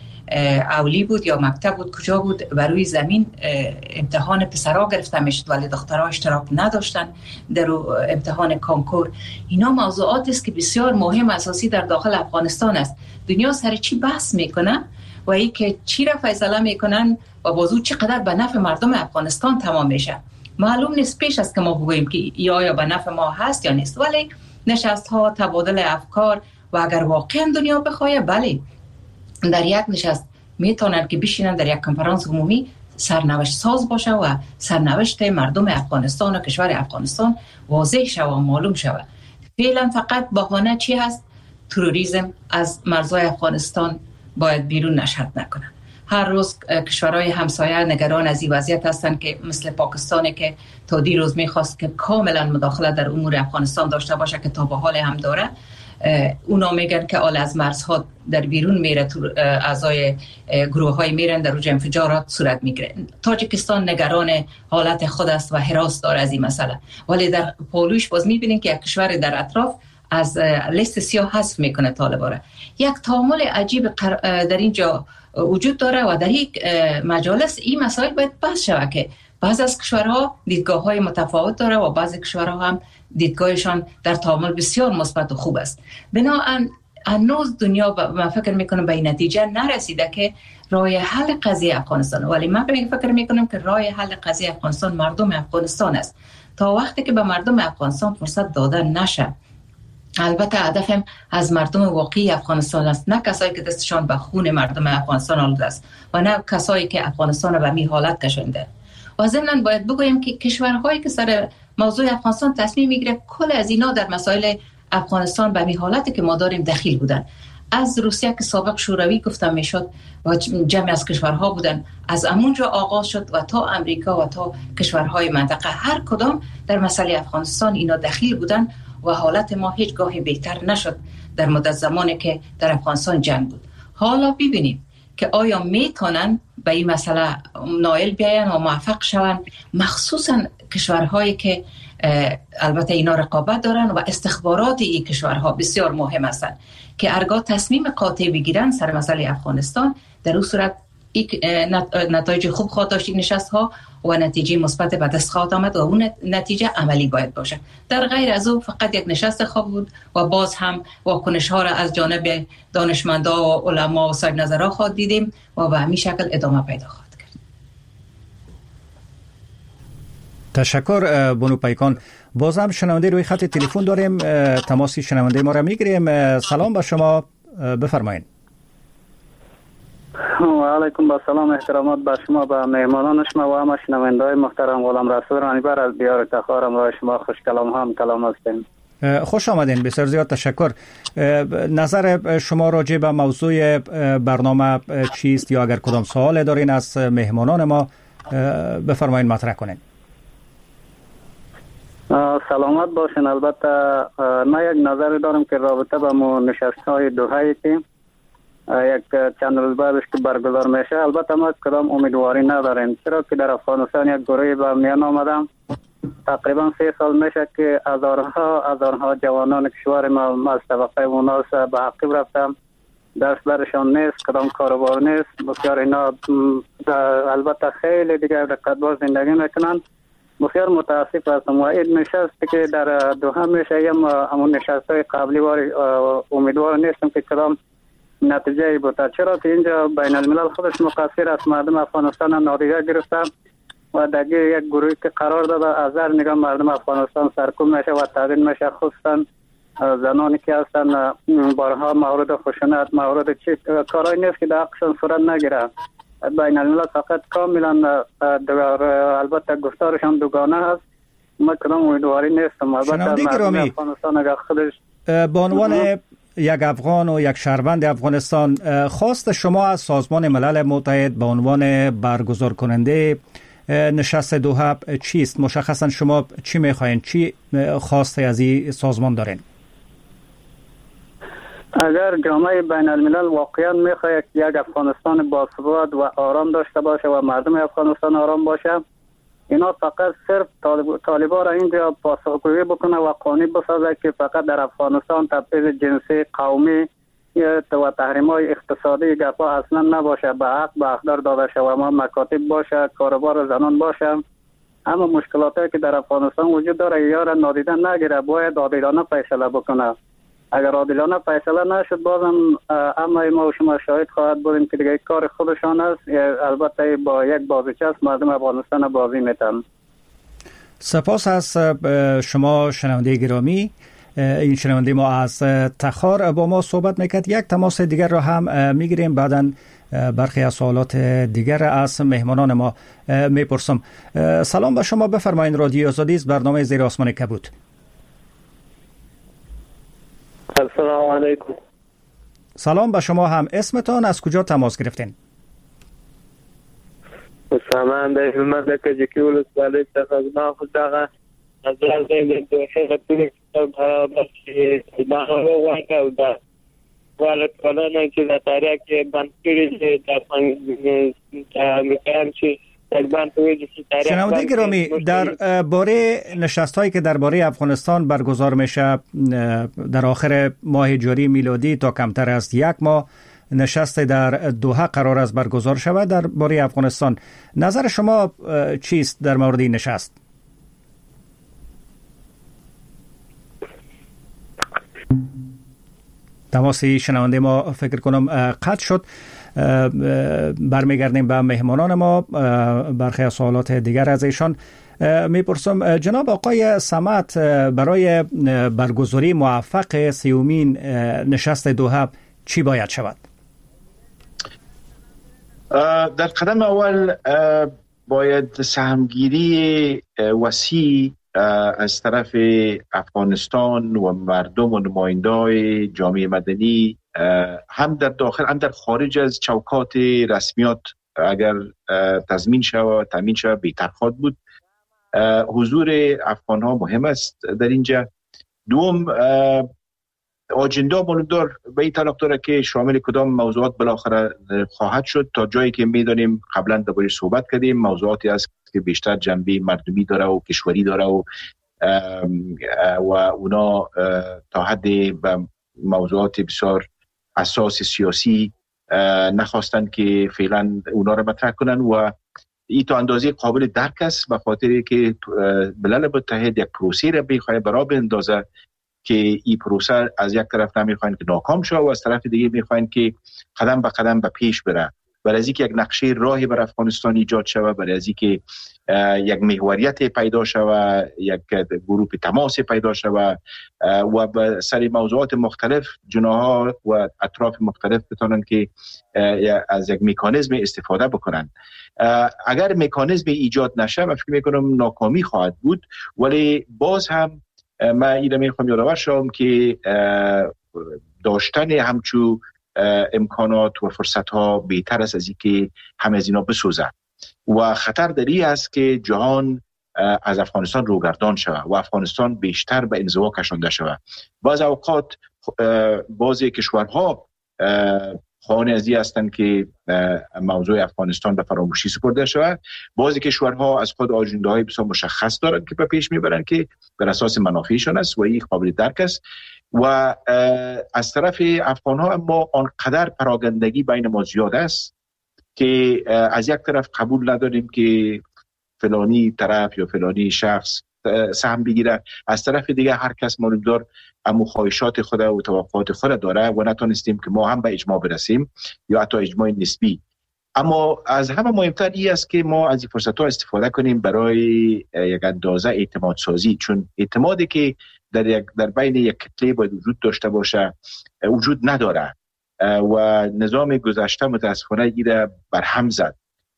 اولی بود یا مکتب بود کجا بود بر روی زمین امتحان پسرها گرفته میشد ولی دخترها اشتراک نداشتن در امتحان کانکور. اینا موضوعات است که بسیار مهم اساسی در داخل افغانستان است. دنیا سر چی بحث میکنه و ای که چی را فیصله میکنن و بازو چقدر به نفع مردم افغانستان تمام میشه. معلوم نیست پیش است که ما بگوییم که یا یا به نفع ما هست یا نیست، ولی نشست ها، تبادل افکار و اگر واقعا دنیا بخواه بله در یک نشست میتونن که بشینن در یک کنفرانس عمومی سرنوشت ساز باشه و سرنوشت مردم افغانستان و کشور افغانستان واضح شود و معلوم شود. فعلا فقط بهانه چی هست؟ تروریسم از مرزهای افغانستان باید بیرون نشد نکنن. هر روز کشورهای همسایه نگران از این وضعیت هستند که مثل پاکستانی که تا دیروز میخواست که کاملا مداخله در امور افغانستان داشته باشه که تا به حال هم داره. اونا میگن که آل از مرزها در بیرون میره، اعضای گروه های میرن در اوج انفجارات صورت میگیره. تاجیکستان نگران حالت خود است و هراس داره از این مسئله، ولی در پولوش باز میبینین که یک کشور در اطراف از لیست سیاه حذف میکنه طالبان. یک تعامل عجیب در اینجا وجود داره و در یک مجالس این مسائل باید بحث شود که بعض از کشورها دیدگاه های متفاوت داره و بعضی کشورها هم دیدگاهشان در تعامل بسیار مثبت و خوب است. بنابراین هنوز دنیا من فکر میکنم به این نتیجه نرسیده که راه حل قضیه افغانستان، ولی من فکر میکنم که راه حل قضیه افغانستان مردم افغانستان است. تا وقتی که به مردم افغانستان فرصت داده نشه، البته هدفم از مردم واقعی افغانستان است، نه کسایی که دستشان به خون مردم افغانستان آلوده است و نه کسایی که افغانستان به می حالت کشانده. و ضمناً باید بگویم که کشورهایی که سر موضوع افغانستان تصمیم میگیره کل از اینا در مسائل افغانستان به می حالتی که ما داریم دخیل بودن. از روسیه که سابق شوروی گفتم میشد و جمع از کشورها بودن، از همونجا آغاز شد و تا امریکا و تا کشورهای منطقه هر کدام در مسئله افغانستان اینا دخیل بودن و حالت ما هیچ گاهی بهتر نشد در مدت زمانی که در افغانستان جنگ بود. حالا ببینیم که آیا میتونن به این مسئله نائل بیاین و موفق شون، مخصوصا کشورهایی که البته اینا رقابت دارن و استخبارات این کشورها بسیار مهم هستند که هرگاه تصمیم قاطع بگیرن سر مسئله افغانستان، در اون صورت نتایج خوب خواهد داشت این نشست ها و نتیجه مثبت به دست خواهد آمد و اون نتیجه عملی باید باشه. در غیر از او فقط یک نشست خواب بود و باز هم واکنش ها را از جانب دانشمندا و علما و صاحب نظرها خواهد دیدیم و به همین شکل ادامه پیدا خواهد کرد. تشکر بانو پیکان. باز هم شنونده روی خط تلفن داریم، تماسی شنونده ما را میگیریم. سلام به شما، بفرمایید. و علیکم با سلام، احترامات به شما، به مهمانان شما و همه شنونده‌های محترم. غلام رسول رانیبر از دیار تخارم و شما خوش کلام هم کلام هستیم. خوش آمدین، بسیار زیاد تشکر. نظر شما راجع به موضوع برنامه چیست یا اگر کدام سوال دارین از مهمانان ما بفرمایید مطرح کنین. سلامت باشین. البته من یک نظر دارم که رابطه با نشست‌های دوحه‌ای که یک چند روز بعدش که برگزار میشه، البته ما کدام امیدواری نداریم، چرا که در افغانستان یک گروهی به میان آمدم. تقریبا سه سال میشه که هزارها هزارها جوانان کشور ما از طبقه مناس به عقب رفتم، درس برشان نیست، کدام کاروبار نیست، بسیار اینا البته خیلی دیگه رقتبار زندگی میکنن. بسیار متاسف هستم و این نشست که در دوحه میشه یم همون نشست های قبلی واری امیدوار نیستم که کدام نتیجه بوده، چرا که اینجا بین الملل خودش مقصر است، مردم افغانستان نادیده گرفته و دیگه یک گروهی که قرار داده از هر نگاه مردم افغانستان سرکوب میشه و تعدیل میشه، خصوصا زنانی که هستن بارها مورد خشونت، مورد چی کارهای نیست که در حقشان صورت نگیره. بین الملل فقط کاملا البته گفتارشان دوگانه هست. ما کدام امیدواری نیستم. البته مردم افغانستان اگر خودش به عنوان یک افغان و یک شهروند افغانستان، خواست شما از سازمان ملل متحد به عنوان برگزار کننده نشست دوحه چیست؟ مشخصا شما چی میخواین؟ چی خواسته از این سازمان دارین؟ اگر جامعه بین الملل واقعا میخواهد یک افغانستان باثبات و آرام داشته باشه و مردم افغانستان آرام باشه، اینا فقط صرف طالب طالبا را اینجا پاسخگویی بکنه و قانون بسازه که فقط در افغانستان تبعیض جنسی، قومی و تحریم‌های اقتصادی گپا اصلا نباشه، به حق به حقدار داده شه و ما مکاتب باشه، کاروبار زنان باشه. اما مشکلاتی که در افغانستان وجود داره یا را نادیده نگیره، باید عادلانه فیصله بکنه. اگر عادلانه فیصله نشد بازم اما ما و شما شاهد خواهد بودیم که دیگه کار خودشان است، البته با یک بازیچه است، مردم افغانستان بازی میتن. سپاس از شما شنونده گرامی. این شنونده ما از تخار با ما صحبت میکرد. یک تماس دیگر را هم میگیریم، بعداً برخی از سوالات دیگر از مهمانان ما میپرسم. سلام به شما، بفرمایید. رادیو آزادی است، برنامه زیر آسمان کبود. السلام علیکم. سلام به شما هم. اسمتان، از کجا تماس گرفتین؟ سامان د هلمند کې چې ولس والي څنګه خو دا نظر دې د خیرتونو په بچي دا هو واکاو دا ولې کولای چې دا تاریخ کې باندې کړي چې امریکایان چې شنونده گرامی، در باره نشست هایی که در باره افغانستان برگزار میشه در آخر ماه جاری میلادی تا کمتر از یک ماه نشست در دوحه قرار است برگزار شود در باره افغانستان. نظر شما چیست در مورد این نشست؟ تماسی شنونده ما فکر کنم قطع شد. برمیگردیم به مهمانان ما، برخی از سوالات دیگر از ایشان میپرسم. جناب آقای صمد، برای برگزاری موفق سیومین نشست دوحه چی باید شود؟ در قدم اول باید سهمگیری وسیع از طرف افغانستان و مردم و نماینده‌های جامعه مدنی هم در داخل هم در خارج از چوکات رسمیات اگر تضمین شود تامین شود بهتر خواهد بود. حضور افغان ها مهم است در اینجا. دوم، آجندا معلوم دار به این طلاق داره که شامل کدام موضوعات بالاخره خواهد شد. تا جایی که میدانیم قبلا درباره صحبت کردیم، موضوعاتی است که بیشتر جنبه مردمی داره و کشوری داره و و اونا تا حد به موضوعات بسیار اساس سیاسی نخواستند که فعلا اونا رو مطرح کنن و این تا اندازه قابل درک است به خاطر که ملل متحد یک پروسه را بخواه برای بندازه که این پروسه از یک طرف نمیخواین که ناکام شه و از طرف دیگه میخواین که قدم به قدم به پیش بره، برای از اینکه یک نقشه راهی بر افغانستان ایجاد شود، برای از اینکه یک محوریت پیدا شود، یک گروه تماس پیدا شود و به سر موضوعات مختلف جناها و اطراف مختلف بتونن که از یک مکانیزم استفاده بکنن. اگر مکانیزم ایجاد نشه من فکر میکنم ناکامی خواهد بود. ولی باز هم من اینو میخوام یادآور شم که داشتن همچو امکانات و فرصت ها بهتر است از اینکه همه از اینا بسوزه و خطر داری است که جهان از افغانستان روگردان شود و افغانستان بیشتر به انزوا کشانده شود. بعض اوقات بعضی کشورها خواهان از این هستند که موضوع افغانستان به فراموشی سپرده شود. بعضی کشورها از خود آژنده‌های بسیار مشخص دارند که به پیش میبرند که بر اساس منافعشان است و این قابل درک است. و از طرف افغان‌ها اما آنقدر پراگندگی بین ما زیاد است که از یک طرف قبول نداریم که فلانی طرف یا فلانی شخص سهم بگیره، از طرف دیگه هر کس معلومدار اما خواهشات خود و توقعات خود داره و نتونستیم که ما هم به اجماع برسیم یا حتی اجماع نسبی. اما از همه مهمتر این است که ما از این فرصت ها استفاده کنیم برای یک اندازه اعتماد سازی، چون اعتمادی که در یک در بین یک کتله باید وجود داشته باشه وجود نداره و نظام گذشته متاسفانه گیره برهم زد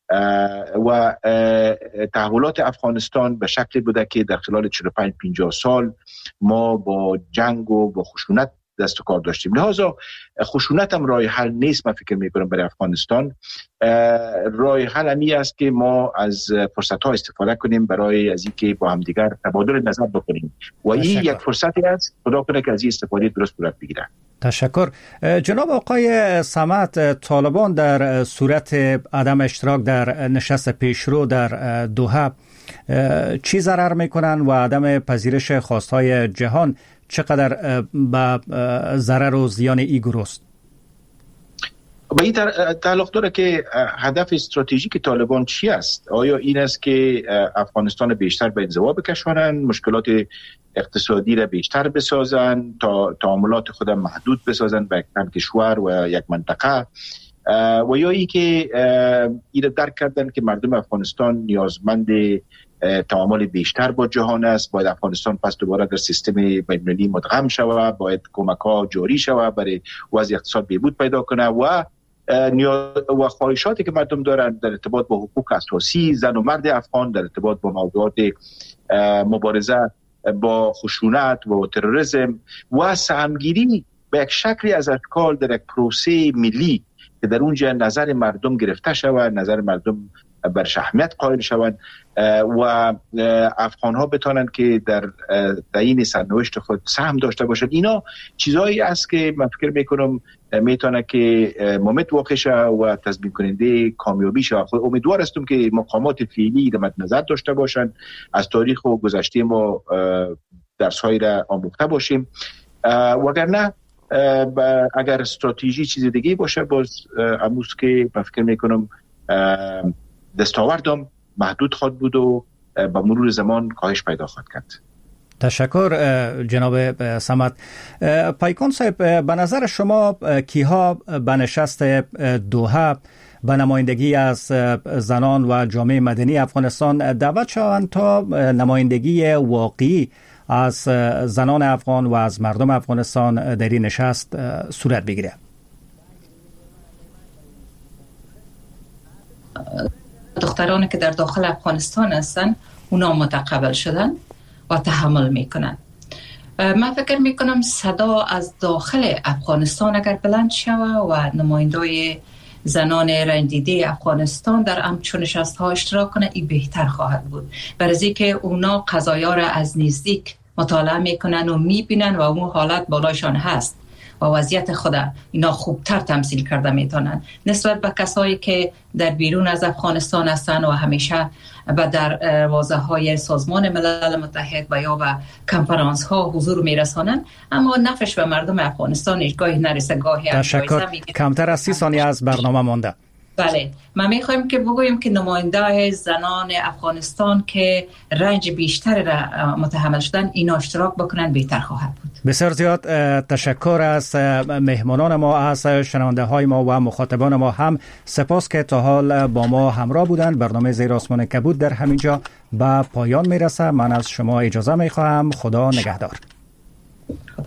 و تحولات افغانستان به شکلی بوده که در خلال چهل و پنج پنجاه سال ما با جنگ و با خشونت دست و کار داشتیم. لحاظا خشونت هم راه حل نیست. من فکر میکنم برای افغانستان راه حل همی است که ما از فرصت ها استفاده کنیم برای از اینکه با هم دیگر تبادل نظر بکنیم و این یک فرصتی است. خدا کنه که از این استفاده درست صورت بگیره. تشکر. جناب آقای صمد، طالبان در صورت عدم اشتراک در نشست پیشرو در دوحه چی ضرر میکنن و عدم پذیرش خواستهای جهان چقدر به ضرر و زیان ای گروه است؟ به این تعلق داره که هدف استراتژیک طالبان چی است؟ آیا این است که افغانستان بیشتر به انزوا بکشانند، مشکلات اقتصادی را بیشتر بسازن، تا تعاملات خود محدود بسازن به یک کشور و یک منطقه، و یا ای که این درک کردن که مردم افغانستان نیازمند تعامل بیشتر با جهان است، باید افغانستان پس دوباره در سیستم بین‌المللی مدغم شود، باید کمک ها جاری شود برای وضع اقتصاد بهبود پیدا کنه و و خواهشاتی که مردم دارند در ارتباط با حقوق اساسی زن و مرد افغان، در ارتباط با موضوعات مبارزه با خشونت و تروریسم و سهمگیری به یک شکلی از اشکال در یک پروسه ملی که در اونجا نظر مردم گرفته شود، نظر مردم برش اهمیت قائل شوند و افغان ها بتانند که در تعیین سرنوشت خود سهم داشته باشند. اینا چیزایی است که من فکر میکنم میتونه که مومنت واقع شه و تضمین کننده کامیابی شه. خود امیدوار هستم که مقامات فعلی در مد نظر داشته باشند، از تاریخ و گذشته ما درس هایی را آموخته باشیم، وگرنه اگر استراتژی چیز دیگه باشه باز امروز که من فکر میکنم دستاوردم محدود خواهد بود و با مرور زمان کاهش پیدا خواهد کرد. تشکر جناب صمد. پایکان صاحب، به نظر شما کیها به نشست دوحه به نمایندگی از زنان و جامعه مدنی افغانستان دعوت شوند تا نمایندگی واقعی از زنان افغان و از مردم افغانستان در این نشست صورت بگیره؟ دخترانی که در داخل افغانستان هستن اونا متقبل شدن و تحمل میکنن. من فکر میکنم صدا از داخل افغانستان اگر بلند شود و نمایندای زنان رنجیده افغانستان در همچون نشست ها اشتراک کنه، این بهتر خواهد بود، برای که اونا قضایا را از نزدیک مطالعه میکنن و میبینن و اون حالت بالایشان هست و وضعیت خود اینا خوبتر تمثیل کرده میتونن نسبت به کسایی که در بیرون از افغانستان هستن و همیشه و در واضح های سازمان ملل متحد و یا به کنفرانس ها حضور میرسانن، اما نفعش به مردم افغانستان هیچ گاهی نرسه. گاهی تشکر. کمتر از سی ثانیه از برنامه مانده. بله، ما میخوایم که بگوییم که نماینده زنان افغانستان که رنج بیشتر را متحمل شدن اینا اشتراک بکنن بهتر خواهد بود. بسیار زیاد تشکر از مهمانان ما، از شنونده های ما و مخاطبان ما هم سپاس که تا حال با ما همراه بودند. برنامه زیر آسمان کبود در همینجا به پایان میرسه. من از شما اجازه میخواهم. خدا نگهدار.